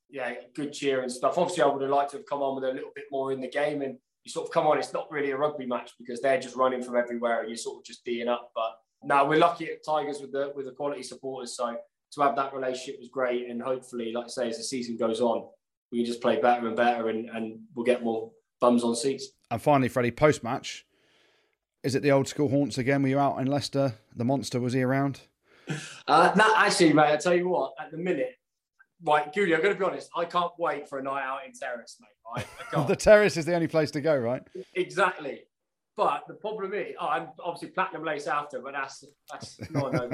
yeah, good cheer and stuff. Obviously, I would have liked to have come on with a little bit more in the game, and you sort of come on. It's not really a rugby match because they're just running from everywhere, and you're sort of just being up. But no, we're lucky at Tigers with the with the quality supporters. So to have that relationship was great, and hopefully, like I say, as the season goes on, we can just play better and better, and, and we'll get more bums on seats. And finally, Freddie, post match, is it the old school haunts again? Were you out in Leicester? The monster, was he around? Uh, no, actually, mate, I tell you what, at the minute, right, Goody, I'm going to be honest, I can't wait for a night out in Terrace, mate. Right? I can't. The Terrace is the only place to go, right? Exactly. But the problem is, oh, I'm obviously platinum lace after, but that's that's not no.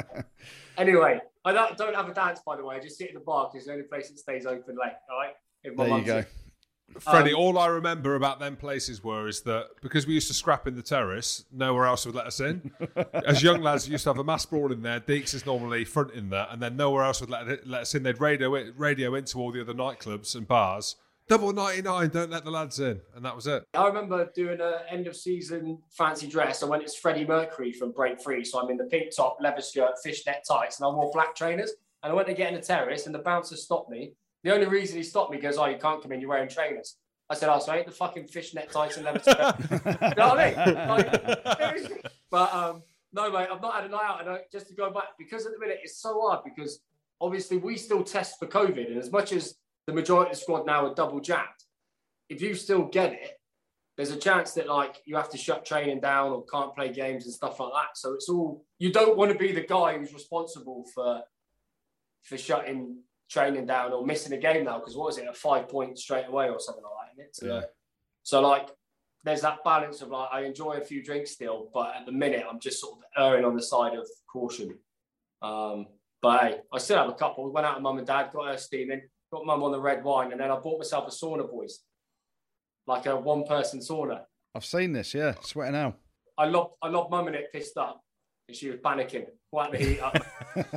Anyway, I don't, don't have a dance, by the way. I just sit in the bar because it's the only place that stays open late. All right. If my There you mum's go. in. Freddie, Um, all I remember about them places were is that because we used to scrap in the terrace, nowhere else would let us in. As young lads, we used to have a mass brawl in there. Deeks is normally front in that, and then nowhere else would let, let us in. They'd radio it, radio into all the other nightclubs and bars. Double ninety-nine, don't let the lads in. And that was it. I remember doing an end of season fancy dress. I went as Freddie Mercury from Break Free. So I'm in the pink top, leather skirt, fishnet tights, and I wore black trainers. And I went to get in the terrace, and the bouncer stopped me. The only reason he stopped me goes, oh, you can't come in, you're wearing trainers. I said, oh, so I ain't the fucking fishnet tights and leather skirt. You know what I mean? Like, but um, no, mate, I've not had a night out. And I, just to go back, because at the minute it's so hard because obviously we still test for COVID. And as much as the majority of the squad now are double jabbed, if you still get it, there's a chance that like you have to shut training down or can't play games and stuff like that. So it's all, you don't want to be the guy who's responsible for for shutting training down or missing a game now, because what was it, a five point straight away or something like that, isn't it? Yeah. So like there's that balance of like I enjoy a few drinks still, but at the minute I'm just sort of erring on the side of caution. Um, but hey, I still have a couple. We went out with mum and dad, got her steaming, got mum on the red wine, and then I bought myself a sauna, boys. Like a one-person sauna. I've seen this, yeah. Sweating out. I lobbed, I lobbed mum in it pissed up, and she was panicking. Whacked the heat up.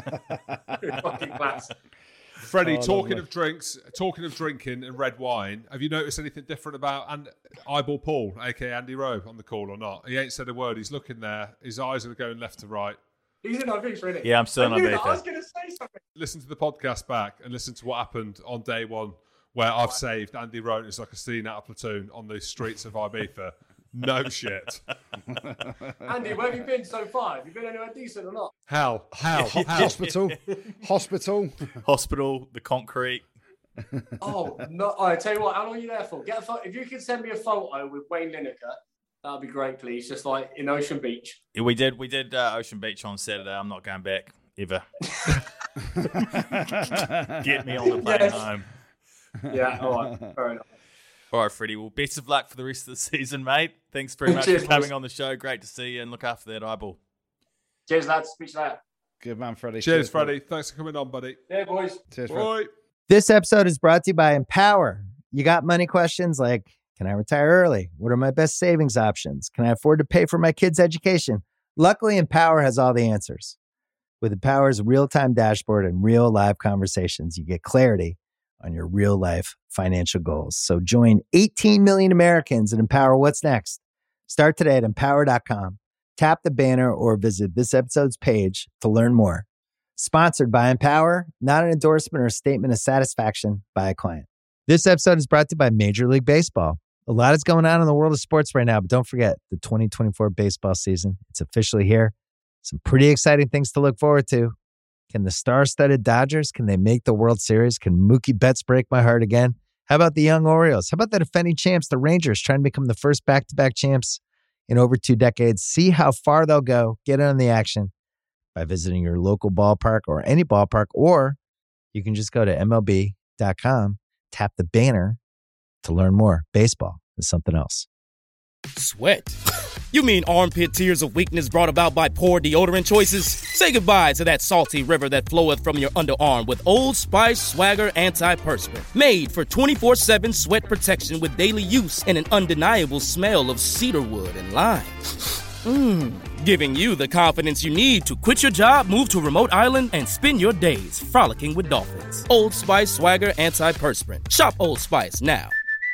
Fucking class. Freddie, Oh, talking lovely. of drinks, talking of drinking and red wine, have you noticed anything different about and Eyeball Paul, aka Andy Rowe, on the call or not? He ain't said a word. He's looking there. His eyes are going left to right. He's in Ibiza, isn't he? Yeah, I'm still in I knew that. Ibiza. I was going to say something. Listen to the podcast back and listen to what happened on day one, where I've saved Andy Rowe as like a scene out of Platoon on the streets of Ibiza. No shit. Andy, where have you been so far? Have you been anywhere decent or not? Hell, hell, hell. Hospital. Hospital. Hospital, the concrete. Oh, no. I tell you what, how long are you there for? Get a photo. If you could send me a photo with Wayne Lineker, that'd be great, please. Just like in Ocean Beach. Yeah, we did we did uh, Ocean Beach on Saturday. I'm not going back ever. Get me on the plane Yes. home. Yeah, all right. Fair enough. All right, Freddie. Well, best of luck for the rest of the season, mate. Thanks very much Cheers, for coming boys. on the show. Great to see you, and look after that eyeball. Cheers, lads. Speak to you later. Good man, Freddie. Cheers, bro. Freddie. Thanks for coming on, buddy. Yeah, boys. Cheers, Fred. Bye. This episode is brought to you by Empower. You got money questions like, can I retire early? What are my best savings options? Can I afford to pay for my kids' education? Luckily, Empower has all the answers. With Empower's real-time dashboard and real live conversations, you get clarity on your real life financial goals. So join eighteen million Americans and empower what's next. Start today at empower dot com. Tap the banner or visit this episode's page to learn more. Sponsored by Empower, not an endorsement or a statement of satisfaction by a client. This episode is brought to you by Major League Baseball. A lot is going on in the world of sports right now, but don't forget the twenty twenty-four baseball season. It's officially here. Some pretty exciting things to look forward to. Can the star-studded Dodgers, can they make the World Series? Can Mookie Betts break my heart again? How about the young Orioles? How about the defending champs, the Rangers, trying to become the first back-to-back champs in over two decades? See how far they'll go. Get in on the action by visiting your local ballpark or any ballpark, or you can just go to M L B dot com, tap the banner to learn more. Baseball is something else. Sweat? You mean armpit tears of weakness brought about by poor deodorant choices? Say goodbye to that salty river that floweth from your underarm with Old Spice Swagger Anti-Perspirant. Made for twenty-four seven sweat protection with daily use and an undeniable smell of cedarwood and lime. Mmm. Giving you the confidence you need to quit your job, move to a remote island, and spend your days frolicking with dolphins. Old Spice Swagger Anti-Perspirant. Shop Old Spice now.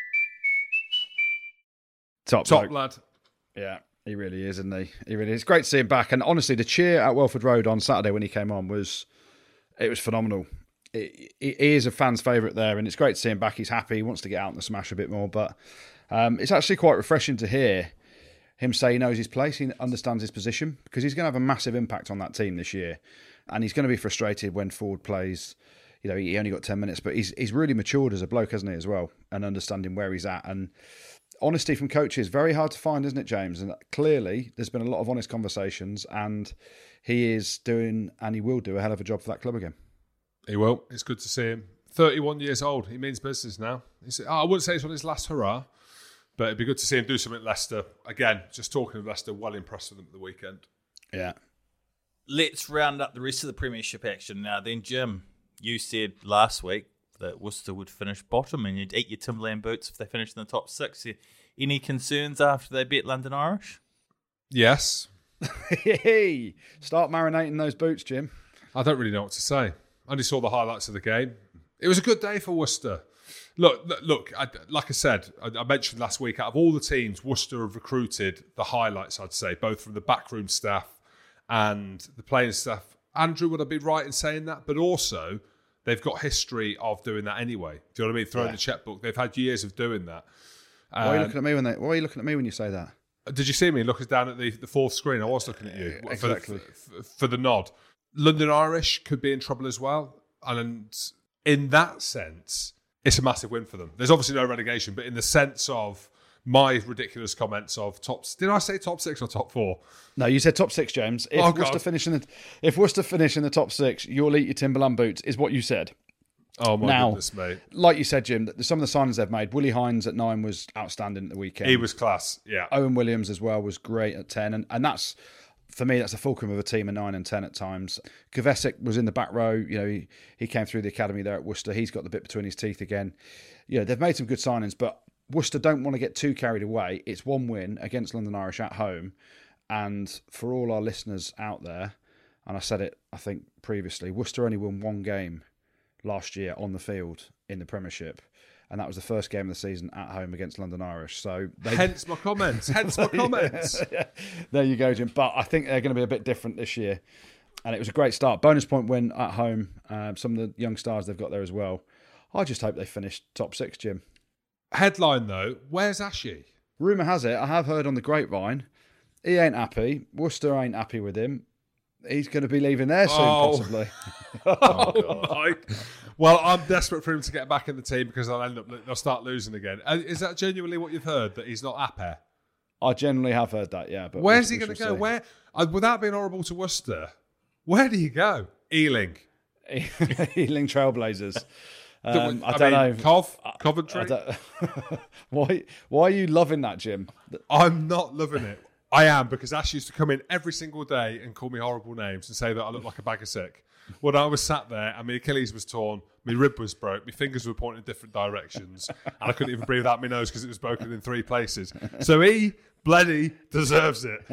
Top, Top bloke. lad. Yeah, he really is, isn't he? He really is. It's great to see him back. And honestly, the cheer at Welford Road on Saturday when he came on was, it was phenomenal. he is a fan's favourite there, and it's great to see him back. He's happy. He wants to get out and smash a bit more, but um, it's actually quite refreshing to hear him say he knows his place, he understands his position, because he's going to have a massive impact on that team this year, and he's going to be frustrated when Ford plays. You know, he only got ten minutes, but he's he's really matured as a bloke, hasn't he, as well, and understanding where he's at. And honesty from coaches, very hard to find, isn't it, James? And clearly there's been a lot of honest conversations, and he is doing, and he will do, a hell of a job for that club again. He will. It's good to see him. thirty-one years old. He means business now. He's, I wouldn't say it's on his last hurrah, but it'd be good to see him do something at Leicester. Again, just talking of Leicester, well impressed with them at the weekend. Yeah. Let's round up the rest of the Premiership action now. Then, Jim, you said last week that Worcester would finish bottom and you'd eat your Timberland boots if they finished in the top six. Any concerns after they beat London Irish? Yes. Hey, start marinating those boots, Jim. I don't really know what to say. I only saw the highlights of the game. It was a good day for Worcester. Look, look. I, like I said, I, I mentioned last week, out of all the teams, Worcester have recruited the highlights, I'd say, both from the backroom staff and the playing staff. Andrew, would I be right in saying that? But also, they've got history of doing that anyway. Do you know what I mean? Throwing yeah. the checkbook. They've had years of doing that. Why are you looking at me when they? Why are you looking at me when you say that? Did you see me looking down at the, the fourth screen? I was looking at you exactly for the, for the nod. London Irish could be in trouble as well, and in that sense, it's a massive win for them. There's obviously no relegation, but in the sense of my ridiculous comments of top, did I say top six or top four? No, you said top six, James. If oh, Worcester finish in the if Worcester finish in the top six, you'll eat your Timberland boots, is what you said. Oh my now, goodness, mate! Like you said, Jim, some of the signings they've made. Willie Hines at nine was outstanding at the weekend. He was class. Yeah. Owen Williams as well was great at ten, and and that's. For me, that's the fulcrum of a team of nine and ten at times. Kovacic was in the back row. You know, he, he came through the academy there at Worcester. He's got the bit between his teeth again. You know, they've made some good signings, but Worcester don't want to get too carried away. It's one win against London Irish at home. And for all our listeners out there, and I said it, I think, previously, Worcester only won one game last year on the field in the Premiership. And that was the first game of the season at home against London Irish. So they... Hence my comments. Hence my comments. yeah. There you go, Jim. But I think they're going to be a bit different this year. And it was a great start. Bonus point win at home. Um, some of the young stars they've got there as well. I just hope they finish top six, Jim. Headline, though, where's Ashley? Rumour has it, I have heard on the grapevine, he ain't happy. Worcester ain't happy with him. He's going to be leaving there soon, oh. possibly. oh, my. Well, I'm desperate for him to get back in the team because I'll end up, they'll start losing again. Is that genuinely what you've heard, that he's not happy? I generally have heard that, yeah. But where's we, he we going to go? See. Where, uh, without being horrible to Worcester, where do you go? Ealing. Ealing Trailblazers. Um, I, I don't mean, know. Cov? Coventry? I don't, why, why are you loving that, Jim? I'm not loving it. I am, because Ash used to come in every single day and call me horrible names and say that I look like a bag of sick. When I was sat there and my Achilles was torn, my rib was broke, my fingers were pointing in different directions, and I couldn't even breathe out my nose because it was broken in three places. So he, bloody, deserves it.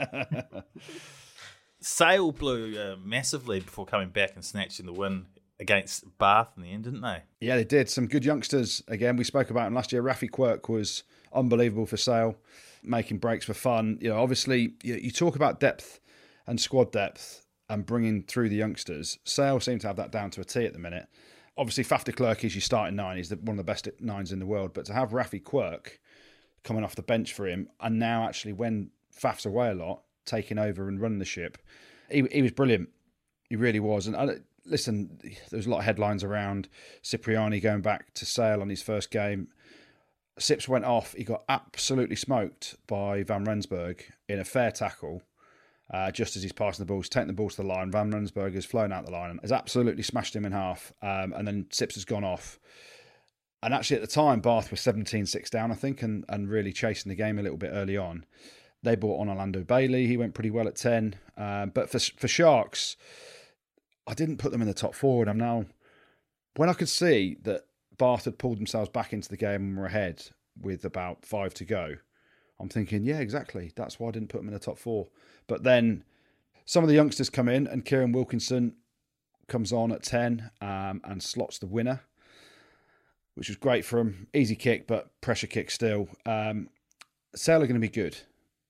Sale blew uh, massively before coming back and snatching the win against Bath in the end, didn't they? Yeah, they did. Some good youngsters. Again, we spoke about him last year. Rafi Quirk was unbelievable for Sale, making breaks for fun. You know, obviously, you, you talk about depth and squad depth and bringing through the youngsters. Sale seem to have that down to a T at the minute. Obviously, Faf de Klerk is your starting nine. He's the, one of the best nines in the world. But to have Rafi Quirk coming off the bench for him, and now actually when Faf's away a lot, taking over and running the ship, he, he was brilliant. He really was. And I, listen, there was a lot of headlines around Cipriani going back to Sale on his first game. Sips went off. He got absolutely smoked by Van Rensburg in a fair tackle. Uh, just as he's passing the ball, he's taking the ball to the line. Van Rensburg has flown out the line and has absolutely smashed him in half. Um, and then Sips has gone off. And actually at the time, Bath were seventeen six down, I think, and, and really chasing the game a little bit early on. They brought on Orlando Bailey. He went pretty well at ten. Um, but for for Sharks, I didn't put them in the top four. And I'm now, when I could see that Bath had pulled themselves back into the game and were ahead with about five to go, I'm thinking, yeah, exactly. That's why I didn't put them in the top four. But then some of the youngsters come in and Kieran Wilkinson comes on at ten um, and slots the winner, which was great for him. Easy kick, but pressure kick still. Um, Sale are going to be good.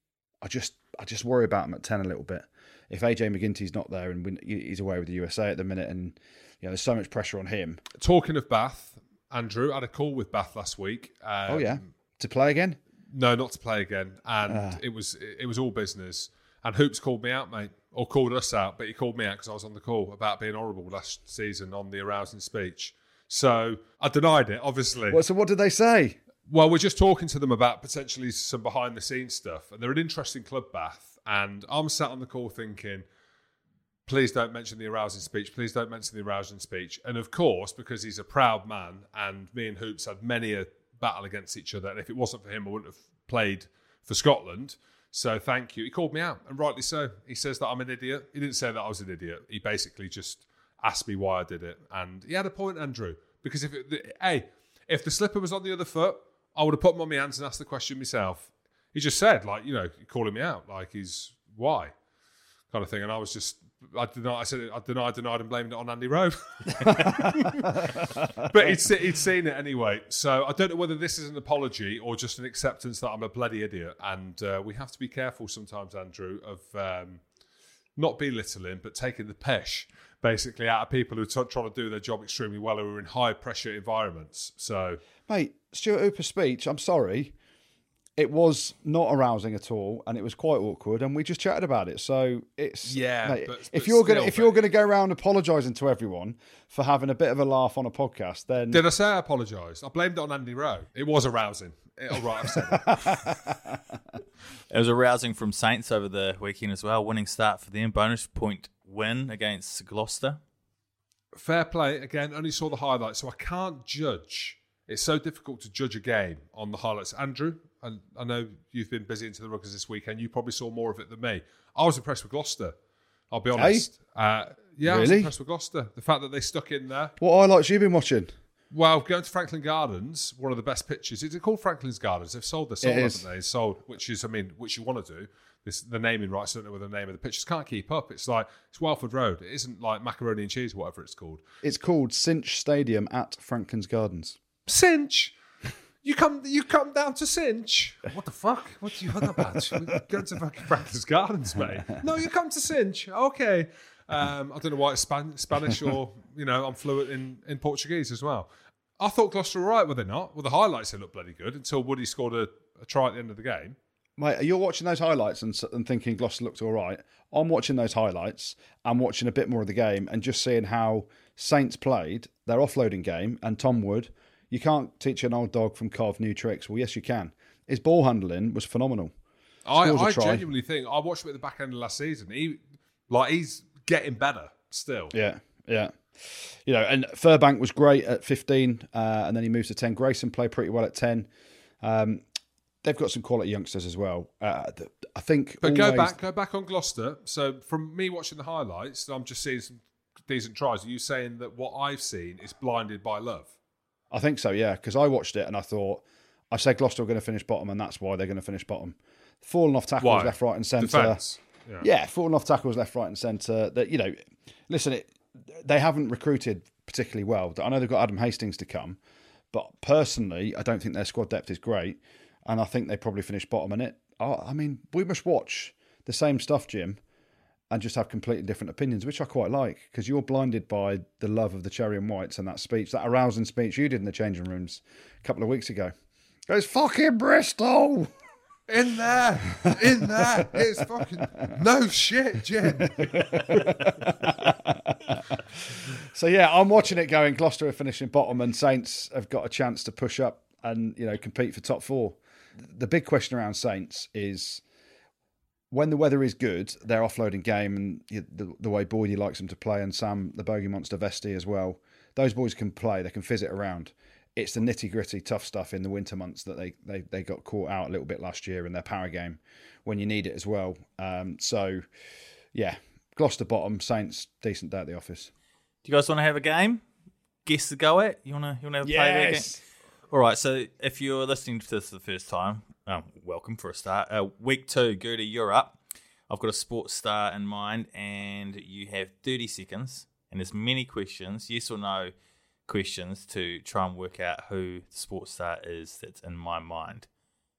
I just I just worry about him at ten a little bit. If A J McGinty's not there and we, he's away with the U S A at the minute, and you know there's so much pressure on him. Talking of Bath, Andrew, I had a call with Bath last week. Um, oh yeah, to play again? No, not to play again, and Ah. it was it was all business. And Hoops called me out, mate, or called us out, but he called me out because I was on the call about being horrible last season on the arousing speech. So I denied it, obviously. Well, so what did they say? Well, we're just talking to them about potentially some behind the scenes stuff, and they're an interesting club, Bath. And I'm sat on the call thinking, please don't mention the arousing speech. Please don't mention the arousing speech. And of course, because he's a proud man, and me and Hoops had many a battle against each other, and if it wasn't for him, I wouldn't have played for Scotland. So thank you. He called me out, and rightly so. He says that I'm an idiot. He didn't say that I was an idiot. He basically just asked me why I did it. And he had a point, Andrew, because if it, the, hey, if the slipper was on the other foot, I would have put them on my hands and asked the question myself. He just said, like, you know, calling me out, like he's why kind of thing. And I was just, I denied, I said, I denied, denied and blamed it on Andy Rowe. But he'd, he'd seen it anyway. So I don't know whether this is an apology or just an acceptance that I'm a bloody idiot. And uh, we have to be careful sometimes, Andrew, of um, not belittling, but taking the pesh basically out of people who are t- trying to do their job extremely well, who are in high pressure environments. So, Mate, Stuart Hooper's speech, I'm sorry, it was not arousing at all, and it was quite awkward, and we just chatted about it. So it's Yeah, mate, but- if but you're gonna still, if you're mate. gonna go around apologising to everyone for having a bit of a laugh on a podcast, then did I say I apologised? I blamed it on Andy Rowe. It was arousing. It, all right, I've said it. It was arousing from Saints over the weekend as well. Winning start for them. Bonus point win against Gloucester. Fair play. Again, only saw the highlights, so I can't judge. It's so difficult to judge a game on the highlights. Andrew, I, I know you've been busy into the Ruggers this weekend. You probably saw more of it than me. I was impressed with Gloucester. I'll be honest. Uh, yeah, I was Really? impressed with Gloucester. The fact that they stuck in there. what highlights you been watching? Well, going to Franklin Gardens, one of the best pitches. Is it called Franklin's Gardens? They've sold their soul, It is. haven't they? Sold, which is, I mean, which you want to do. This the naming rights. I don't know whether the name of the pitches can't keep up. It's like it's Welford Road. It isn't like macaroni and cheese, whatever it's called. It's called Cinch Stadium at Franklin's Gardens. Cinch. You come, you come down to Cinch. What the fuck? What are you on about? Go to fucking Franklin's Gardens, mate. No, you come to Cinch. Okay. Um, I don't know why it's Span- Spanish or you know I'm fluent in, in Portuguese as well. I thought Gloucester were right, were they not? Well, the highlights they looked bloody good until Woody scored a, a try at the end of the game. Mate, you're watching those highlights and, and thinking Gloucester looked all right. I'm watching those highlights. I'm watching a bit more of the game and just seeing how Saints played their offloading game. And Tom Wood, you can't teach an old dog from Cov new tricks. Well, yes, you can. His ball handling was phenomenal. I, Scores a I try. genuinely think I watched him at the back end of last season. He like he's getting better still. Yeah, yeah. You know, and Furbank was great at fifteen, uh, and then he moves to ten. Grayson played pretty well at ten. Um, they've got some quality youngsters as well. Uh, th- I think. But go always- back, go back on Gloucester. So from me watching the highlights, I'm just seeing some decent tries. Are you saying that what I've seen is blinded by love? I think so, yeah, because I watched it and I thought, I said Gloucester were going to finish bottom, and that's why they're going to finish bottom. Falling off tackles Why? left, right, and centre. Defence. Yeah. Yeah, falling off tackles left, right, and centre. That you know, listen, it, they haven't recruited particularly well. I know they've got Adam Hastings to come, but personally, I don't think their squad depth is great, and I think they probably finished bottom in it. I, I mean, we must watch the same stuff, Jim, and just have completely different opinions, which I quite like, because you're blinded by the love of the Cherry and Whites and that speech, that arousing speech you did in the changing rooms a couple of weeks ago. Goes, fucking Bristol! In there, in there, it's fucking no shit, Jim. So yeah, I'm watching it going, Gloucester are finishing bottom and Saints have got a chance to push up and, you know, compete for top four. The big question around Saints is when the weather is good, their offloading game and the, the way Boydie likes them to play, and Sam, the bogey monster Vesti as well, those boys can play, they can fizz it around. It's the nitty gritty tough stuff in the winter months that they, they, they got caught out a little bit last year in their power game when you need it as well. Um, so yeah, Gloucester bottom, Saints decent day at the office. Do you guys want to have a game? Guess to go at? You want to you want to have a play that game? All right, so if you're listening to this for the first time, um, welcome for a start. Uh, week two, Goody, you're up. I've got a sports star in mind, and you have thirty seconds, and there's many questions, yes or no questions, to try and work out who the sports star is that's in my mind.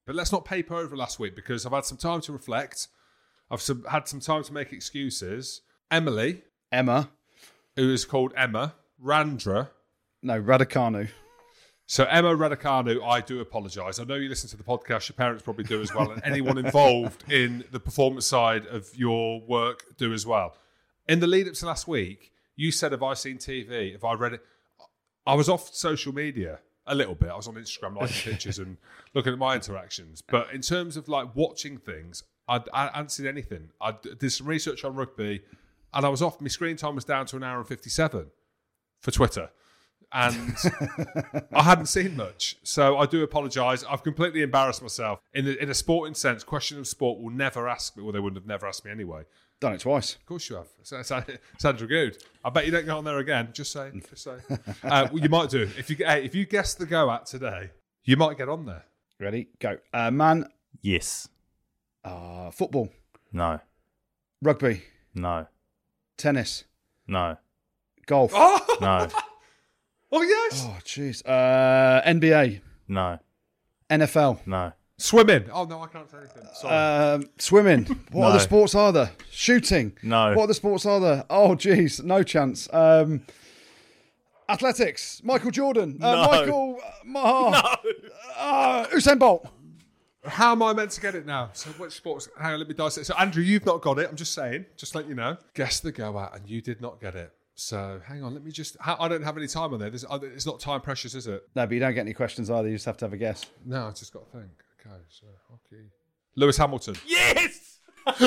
But let's not paper over last week because I've had some time to reflect. I've some, had some time to make excuses. Emily, Emma, who is called Emma, Randra. No, Raducanu. So Emma Raducanu, I do apologise. I know you listen to the podcast. Your parents probably do as well. And anyone involved in the performance side of your work do as well. In the lead up to last week, you said, have I seen T V? Have I read it? I was off social media a little bit. I was on Instagram liking pictures and looking at my interactions. But in terms of like watching things, I, I hadn't seen anything. I did some research on rugby and I was off. My screen time was down to an hour and fifty-seven for Twitter. And I hadn't seen much. So I do apologise. I've completely embarrassed myself. In, the, in a sporting sense, question of sport will never ask me. Well, they wouldn't have never asked me anyway. Done it twice. Of course you have. Sandra Good. I bet you don't get on there again. Just saying. Just saying. Uh, well, you might do. If you hey, if you guess the go at today, you might get on there. Ready? Go. Uh, man. Yes. Uh, football. No. Rugby. No. Tennis. No. Golf. Oh! No. Oh, yes. Oh, jeez. Uh, N B A. No. N F L. No. Swimming. Oh, no, I can't say anything. Sorry. Um, swimming. What No. other sports are there? Shooting. No. What other sports are there? Oh, jeez. No chance. Um, athletics. Michael Jordan. Uh, No. Michael. Uh, Maher. No. Uh, Usain Bolt. How am I meant to get it now? So which sports? Hang on, let me dissect. So Andrew, you've not got it. I'm just saying. Just let you know. Guess the go at, and you did not get it. So hang on, let me just. I don't have any time on there. There's, it's not time precious, is it? No, but you don't get any questions either. You just have to have a guess. No, I just got to think. Okay, so hockey. Lewis Hamilton. Yes!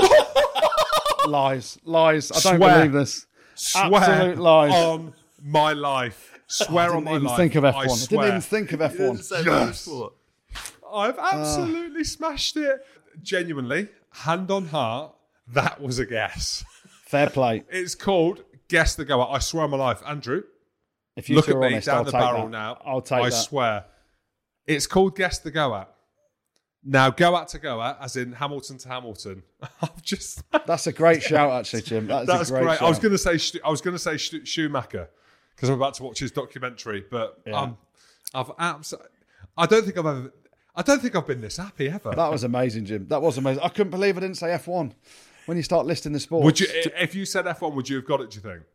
Lies. Lies. I don't Swear. believe this. Swear Absolute lies. on my life. Swear I on didn't my even life. think of F one. I I, swear. didn't even think of F one. Yes. I've absolutely smashed it. Genuinely, hand on heart, that was a guess. Fair play. It's called Guess the Go At. I swear on my life. Andrew, If you look two at are me honest, down I'll the take barrel that. now. I'll take I that. swear. It's called Guess the Go At. Now, go at to go at, as in Hamilton to Hamilton. I've just. That's a great shout, actually, Jim. That is That's a great, great. shout. I was going to say. Sch- I was going to say Sch- Schumacher because I'm about to watch his documentary. But Yeah. um, I've absolutely. I don't think I've ever. I don't think I've been this happy ever. That was amazing, Jim. That was amazing. I couldn't believe I didn't say F one. When you start listing the sports. Would you? If you said F one, would you have got it? Do you think?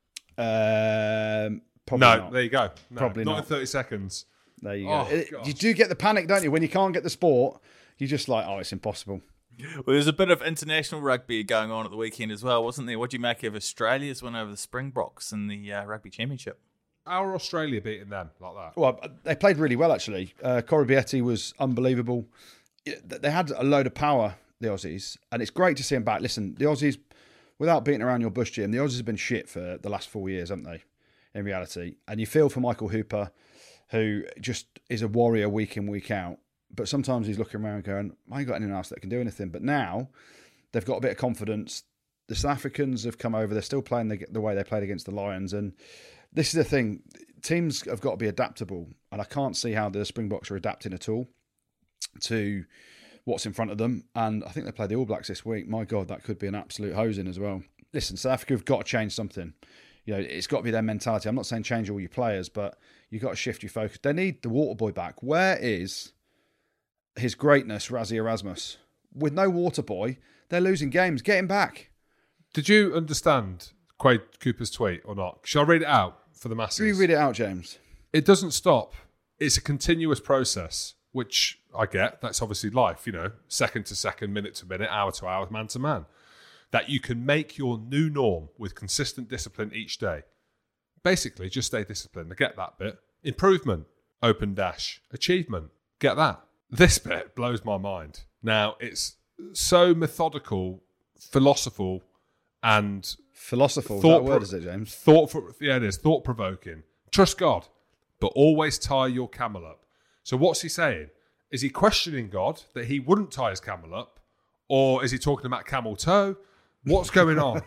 Um, probably No. not. There you go. No, Probably not not. in thirty seconds. There you Oh, go. It- gosh. you do get the panic, don't you? When you can't get the sport, you're just like, oh, it's impossible. Well, there's a bit of international rugby going on at the weekend as well, wasn't there? What do you make of Australia's win over the Springboks in the uh, Rugby Championship? How are Australia beating them like that? Well, they played really well, actually. Uh, Corabietti was unbelievable. They had a load of power, the Aussies, and it's great to see them back. Listen, the Aussies, without beating around your bush, Jim, the Aussies have been shit for the last four years, haven't they, in reality? And you feel for Michael Hooper, who just is a warrior week in, week out. But sometimes he's looking around going, I ain't got anyone else that can do anything. But now they've got a bit of confidence. The South Africans have come over. They're still playing the, the way they played against the Lions. And this is the thing. Teams have got to be adaptable. And I can't see how the Springboks are adapting at all to what's in front of them. And I think they play the All Blacks this week. My God, that could be an absolute hosing as well. Listen, South Africa have got to change something. You know, it's got to be their mentality. I'm not saying change all your players, but you've got to shift your focus. They need the water boy back. Where is his greatness, Rassie Erasmus? With no water boy, they're losing games. Get him back. Did you understand Quade Cooper's tweet or not? Shall I read it out for the masses? Can you read it out, James? It doesn't stop. It's a continuous process, which I get. That's obviously life, you know, second to second, minute to minute, hour to hour, man to man. That you can make your new norm with consistent discipline each day. Basically, just stay disciplined. I get that bit. Improvement, open dash, achievement. Get that. This bit blows my mind. Now, it's so methodical, philosophical, and Philosophical, is that a word, is it, James? Thought, yeah, it is. Thought-provoking. Trust God, but always tie your camel up. So what's he saying? Is he questioning God that he wouldn't tie his camel up? Or is he talking about camel toe? What's going on?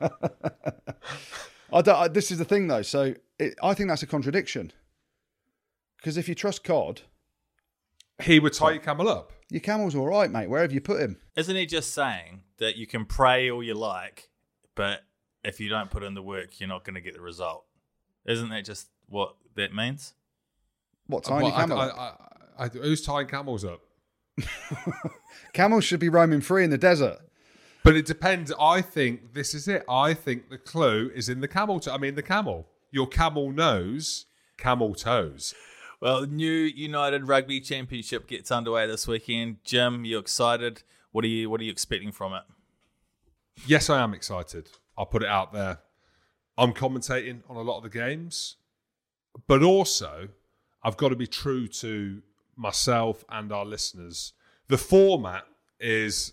I don't, I, this is the thing, though. So it, I think that's a contradiction. Because if you trust God, He would tie your camel up. your camel's all right, mate, wherever you put him. Isn't he just saying that you can pray all you like, but if you don't put in the work, you're not going to get the result? Isn't that just what that means? What, tying Well, your camel I, up? I, I, I, who's tying camels up? Camels should be roaming free in the desert. But it depends. I think this is it. I think the clue is in the camel toe. I mean, the camel. Your camel nose, camel toes. Well, the new United Rugby Championship gets underway this weekend. Jim, you excited? What are you What are you expecting from it? Yes, I am excited. I'll put it out there. I'm commentating on a lot of the games, but also I've got to be true to myself and our listeners. The format is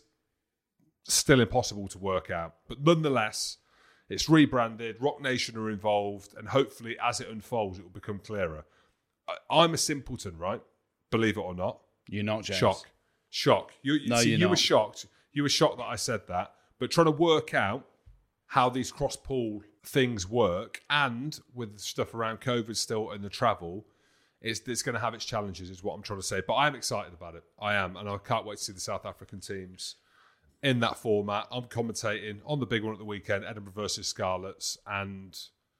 still impossible to work out, but nonetheless, it's rebranded. Rock Nation are involved, and hopefully, as it unfolds, it will become clearer. I'm a simpleton, right? Believe it or not. You're not, James. Shock. Shock. You, no, see, you're you not. were shocked. You were shocked that I said that. But trying to work out how these cross-pool things work, and with stuff around COVID still and the travel, it's, it's going to have its challenges, is what I'm trying to say. But I am excited about it. I am. And I can't wait to see the South African teams in that format. I'm commentating on the big one at the weekend, Edinburgh versus Scarlets, and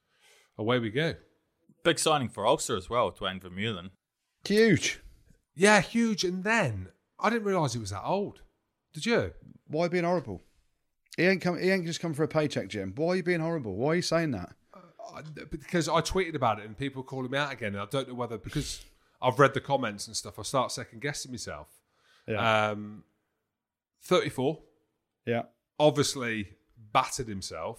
away we go. Big signing for Ulster as well, Dwayne Vermeulen. Huge. Yeah, huge. And then I didn't realise he was that old. Did you? Why being horrible? He ain't come. He ain't just come for a paycheck, Jim. Why are you being horrible? Why are you saying that? Uh, because I tweeted about it and people are calling me out again. And I don't know whether, because I've read the comments and stuff, I start second guessing myself. Yeah. Um, thirty-four. Yeah. Obviously battered himself.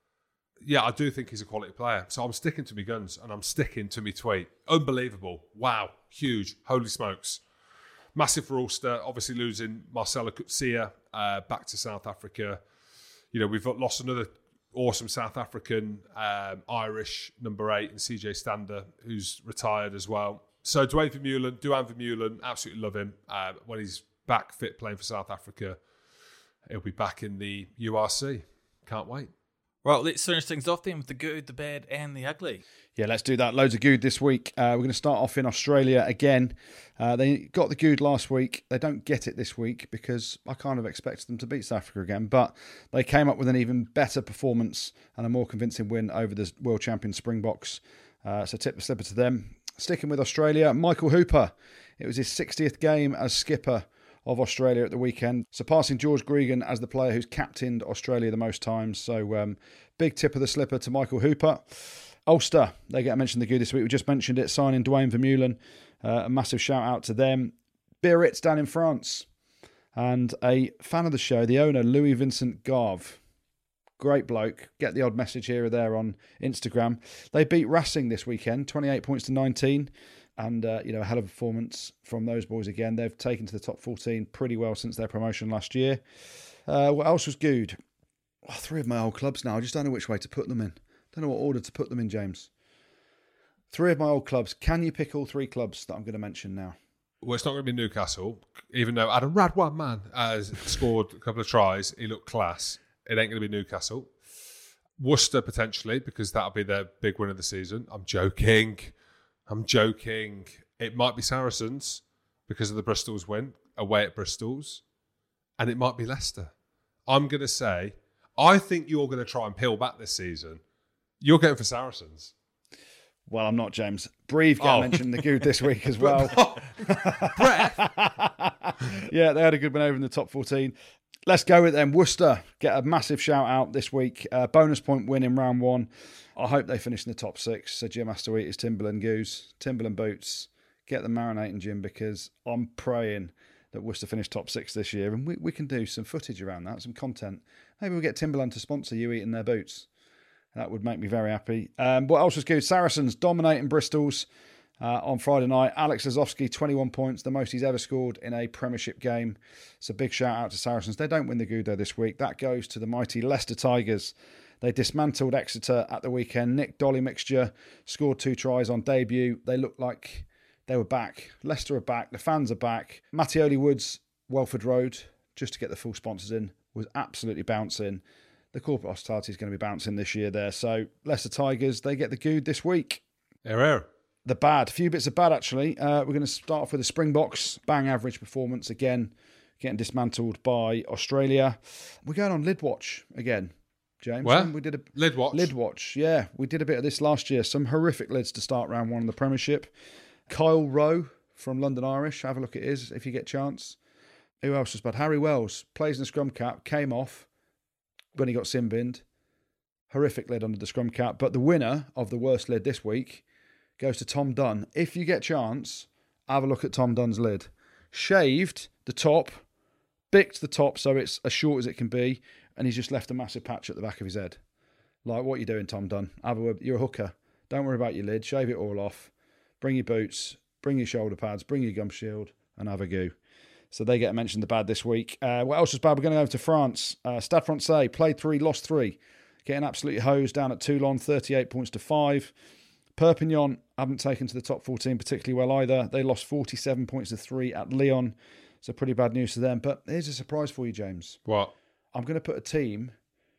Yeah, I do think he's a quality player. So I'm sticking to my guns and I'm sticking to my tweet. Unbelievable. Wow. Huge. Holy smokes. Massive for Ulster. Obviously losing Marcelo Kutsia uh, back to South Africa. You know, we've lost another awesome South African, um, Irish number eight in C J Stander, who's retired as well. So Dwayne Vermeulen, Duane Vermeulen, absolutely love him. Uh, when he's back fit playing for South Africa, he'll be back in the U R C. Can't wait. Right, let's finish things off then with the good, the bad, and the ugly. Yeah, let's do that. Loads of good this week. Uh, we're going to start off in Australia again. Uh, they got the good last week. They don't get it this week because I kind of expected them to beat South Africa again. But they came up with an even better performance and a more convincing win over the world champion Springboks. Uh, so tip the slipper to them. Sticking with Australia, Michael Hooper. It was his sixtieth game as skipper of Australia at the weekend, surpassing George Gregan as the player who's captained Australia the most times. So um, big tip of the slipper to Michael Hooper. Ulster, they get mentioned the good this week. We just mentioned it, signing Dwayne Vermeulen. Uh, a massive shout out to them. Biarritz down in France. And a fan of the show, the owner, Louis Vincent Garve. Great bloke. Get the odd message here or there on Instagram. They beat Racing this weekend, twenty-eight points to nineteen. And, uh, you know, a hell of a performance from those boys again. They've taken to the top fourteen pretty well since their promotion last year. Uh, what else was good? Oh, three of my old clubs now. I just don't know which way to put them in. Don't know what order to put them in, James. Three of my old clubs. Can you pick all three clubs that I'm going to mention now? Well, it's not going to be Newcastle, even though Adam Radwan, man, has scored a couple of tries. He looked class. It ain't going to be Newcastle. Worcester, potentially, because that'll be their big win of the season. I'm joking. I'm joking. It might be Saracens because of the Bristol's win away at Bristol's. And it might be Leicester. I'm going to say, I think you're going to try and peel back this season. You're going for Saracens. Well, I'm not, James. Breve get Oh. mentioned the good this week as well. Brett. Yeah, they had a good win over in the top fourteen. Let's go with them. Worcester get a massive shout out this week. Uh, bonus point win in round one. I hope they finish in the top six. So Jim has to eat his Timberland goose, Timberland boots. Get them marinating, Jim, because I'm praying that Worcester finish top six this year. And we, we can do some footage around that, some content. Maybe we'll get Timberland to sponsor you eating their boots. That would make me very happy. Um, what else was good? Saracens dominating Bristol's uh, on Friday night. Alex Lazowski, twenty-one points, the most he's ever scored in a Premiership game. So big shout out to Saracens. They don't win the Gudo this week. That goes to the mighty Leicester Tigers. They dismantled Exeter at the weekend. Nick Dolly mixture scored two tries on debut. They looked like they were back. Leicester are back. The fans are back. Mattioli Woods, Welford Road, just to get the full sponsors in, was absolutely bouncing. The corporate hospitality is going to be bouncing this year there. So Leicester Tigers, they get the good this week. Here, here. The bad. A few bits of bad, actually. Uh, we're going to start off with the Springboks. Bang average performance again. Getting dismantled by Australia. We're going on lid watch again, James. Where? We did a Lid watch. Lid watch, yeah. We did a bit of this last year. Some horrific lids to start round one of the Premiership. Kyle Rowe from London Irish. Have a look at his if you get a chance. Who else was bad? Harry Wells plays in the scrum cap, came off when he got sin binned. Horrific lid under the scrum cap. But the winner of the worst lid this week goes to Tom Dunn. If you get a chance, have a look at Tom Dunn's lid. Shaved the top, bicked the top so it's as short as it can be, and he's just left a massive patch at the back of his head. Like, what are you doing, Tom Dunn? Have a, you're a hooker. Don't worry about your lid. Shave it all off. Bring your boots, bring your shoulder pads, bring your gum shield, and have a go. So they get mentioned the bad this week. Uh, what else was bad? We're going to go over to France. Uh, Stade Francais played three, lost three. Getting absolutely hosed down at Toulon, thirty-eight points to five. Perpignan haven't taken to the top fourteen particularly well either. They lost forty-seven points to three at Lyon. So pretty bad news to them. But here's a surprise for you, James. What? I'm going to put a team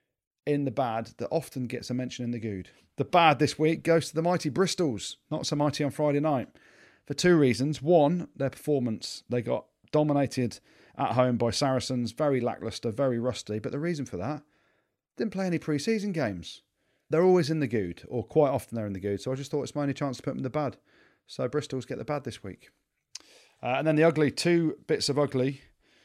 in the bad that often gets a mention in the good. The bad this week goes to the mighty Bristols. Not so mighty on Friday night. For two reasons. One, their performance. They got dominated at home by Saracens. Very lacklustre, very rusty. But the reason for that, didn't play any pre-season games. They're always in the good, or quite often they're in the good. So I just thought it's my only chance to put them in the bad. So Bristol's get the bad this week. Uh, and then the ugly, two bits of ugly,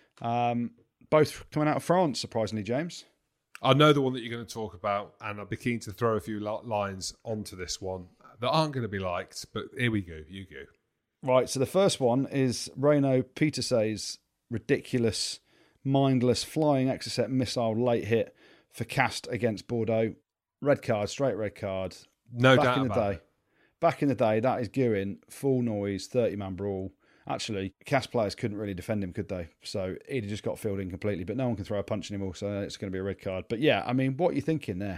um, both coming out of France, surprisingly, James. I know the one that you're going to talk about, and I'd be keen to throw a few lines onto this one that aren't going to be liked, but here we go, you go. Right, so the first one is Renaud Peterse's ridiculous, mindless, flying Exocet missile late hit for Cast against Bordeaux. Red card, straight red card. No back doubt in the about day. it. Back in the day, that is going full noise, thirty-man brawl. Actually, Cast players couldn't really defend him, could they? So he'd have just got filled in completely, but no one can throw a punch anymore, so it's going to be a red card. But yeah, I mean, what are you thinking there?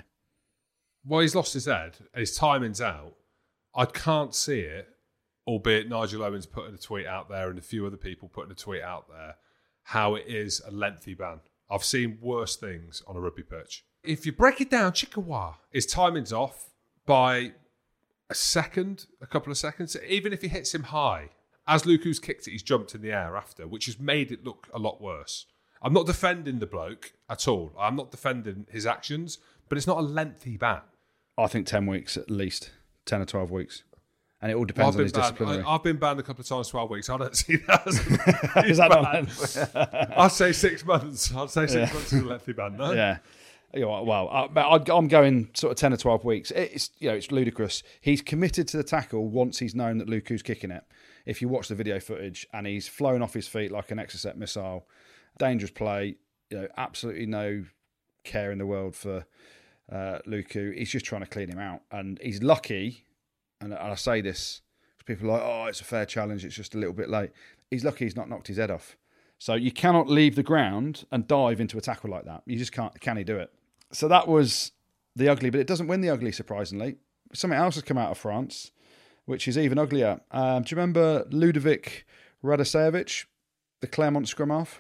Well, he's lost his head. His timing's out. I can't see it, albeit Nigel Owens putting a tweet out there and a few other people putting a tweet out there, how it is a lengthy ban. I've seen worse things on a rugby pitch. If you break it down, Chikawa, his timing's off by a second, a couple of seconds. Even if he hits him high, as Luku's kicked it, he's jumped in the air after, which has made it look a lot worse. I'm not defending the bloke at all. I'm not defending his actions, but it's not a lengthy ban. I think ten weeks at least, ten or twelve weeks. And it all depends well, on his banned, disciplinary. I, I've been banned a couple of times, twelve weeks. I don't see that as Is that not I'd say six months. I'd say six Yeah. months is a lengthy ban, no? Yeah. You know, well, I, I'm going sort of ten or twelve weeks. It's, you know, it's ludicrous. He's committed to the tackle once he's known that Luku's kicking it. If you watch the video footage, and he's flown off his feet like an Exocet missile, dangerous play. You know, absolutely no care in the world for uh, Luku. He's just trying to clean him out, and he's lucky. And I say this because people are like, "Oh, it's a fair challenge. It's just a little bit late." He's lucky he's not knocked his head off. So you cannot leave the ground and dive into a tackle like that. You just can't. Can he do it? So that was the ugly, but it doesn't win the ugly, surprisingly. Something else has come out of France, which is even uglier. Um, do you remember Ludovic Radosevich, the Clermont scrum half?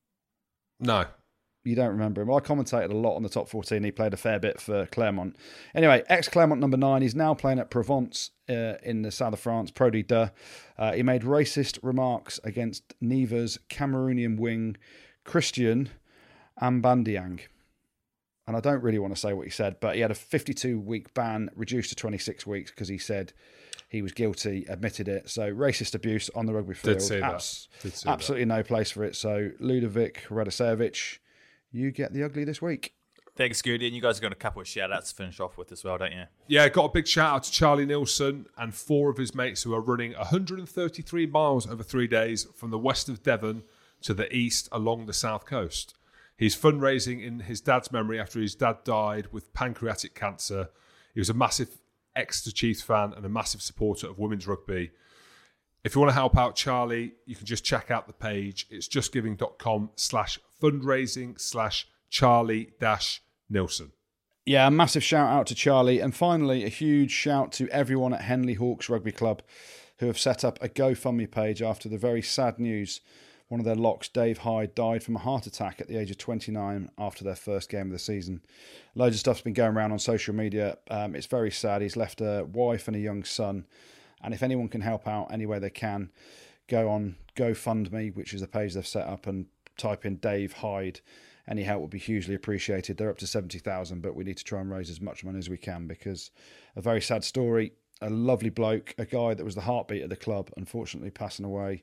No. You don't remember him. Well, I commentated a lot on the top fourteen. He played a fair bit for Clermont. Anyway, ex-Clermont number nine. He's now playing at Provence uh, in the south of France, Pro D deux. Uh, he made racist remarks against Neva's Cameroonian wing, Christian Ambandiang. And I don't really want to say what he said, but he had a fifty-two week ban reduced to twenty-six weeks because he said he was guilty, admitted it. So racist abuse on the rugby field. Did see that. Abs- Did see absolutely that. no place for it. So Ludovic Radosevich, you get the ugly this week. Thanks, Goody. And you guys have got a couple of shout-outs to finish off with as well, don't you? Yeah, got a big shout out to Charlie Nilsson and four of his mates who are running one hundred thirty-three miles over three days from the west of Devon to the east along the south coast. He's fundraising in his dad's memory after his dad died with pancreatic cancer. He was a massive Exeter Chiefs fan and a massive supporter of women's rugby. If you want to help out Charlie, you can just check out the page. It's justgiving.com slash fundraising slash Charlie dash Nilsson. Yeah, a massive shout out to Charlie. And finally, a huge shout to everyone at Henley Hawks Rugby Club who have set up a GoFundMe page after the very sad news. One of their locks, Dave Hyde, died from a heart attack at the age of twenty-nine after their first game of the season. Loads of stuff's been going around on social media. Um, it's very sad. He's left a wife and a young son. And if anyone can help out any way they can, go on GoFundMe, which is the page they've set up, and type in Dave Hyde. Any help would be hugely appreciated. They're up to seventy thousand, but we need to try and raise as much money as we can because a very sad story. A lovely bloke, a guy that was the heartbeat of the club, unfortunately passing away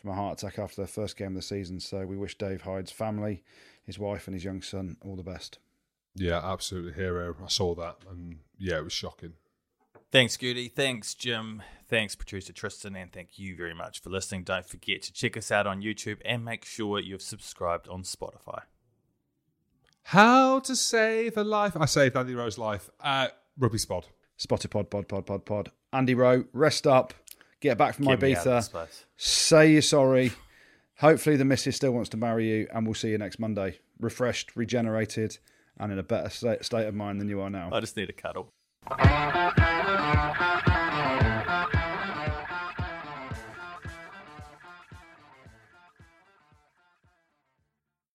from a heart attack after their first game of the season. So we wish Dave Hyde's family, his wife and his young son, all the best. Yeah, absolutely hero. I saw that, and yeah, it was shocking. Thanks, Goody. Thanks, Jim. Thanks, producer Tristan. And thank you very much for listening. Don't forget to check us out on YouTube and make sure you've subscribed on Spotify. How to save a life. I saved Andy Rowe's life at Rugby Spod. Spotted pod, pod, pod, pod, pod. Andy Rowe, rest up. Get back from Get me out of Ibiza. this place. Say you're sorry. Hopefully the missus still wants to marry you, and we'll see you next Monday. Refreshed, regenerated, and in a better state of mind than you are now. I just need a cuddle.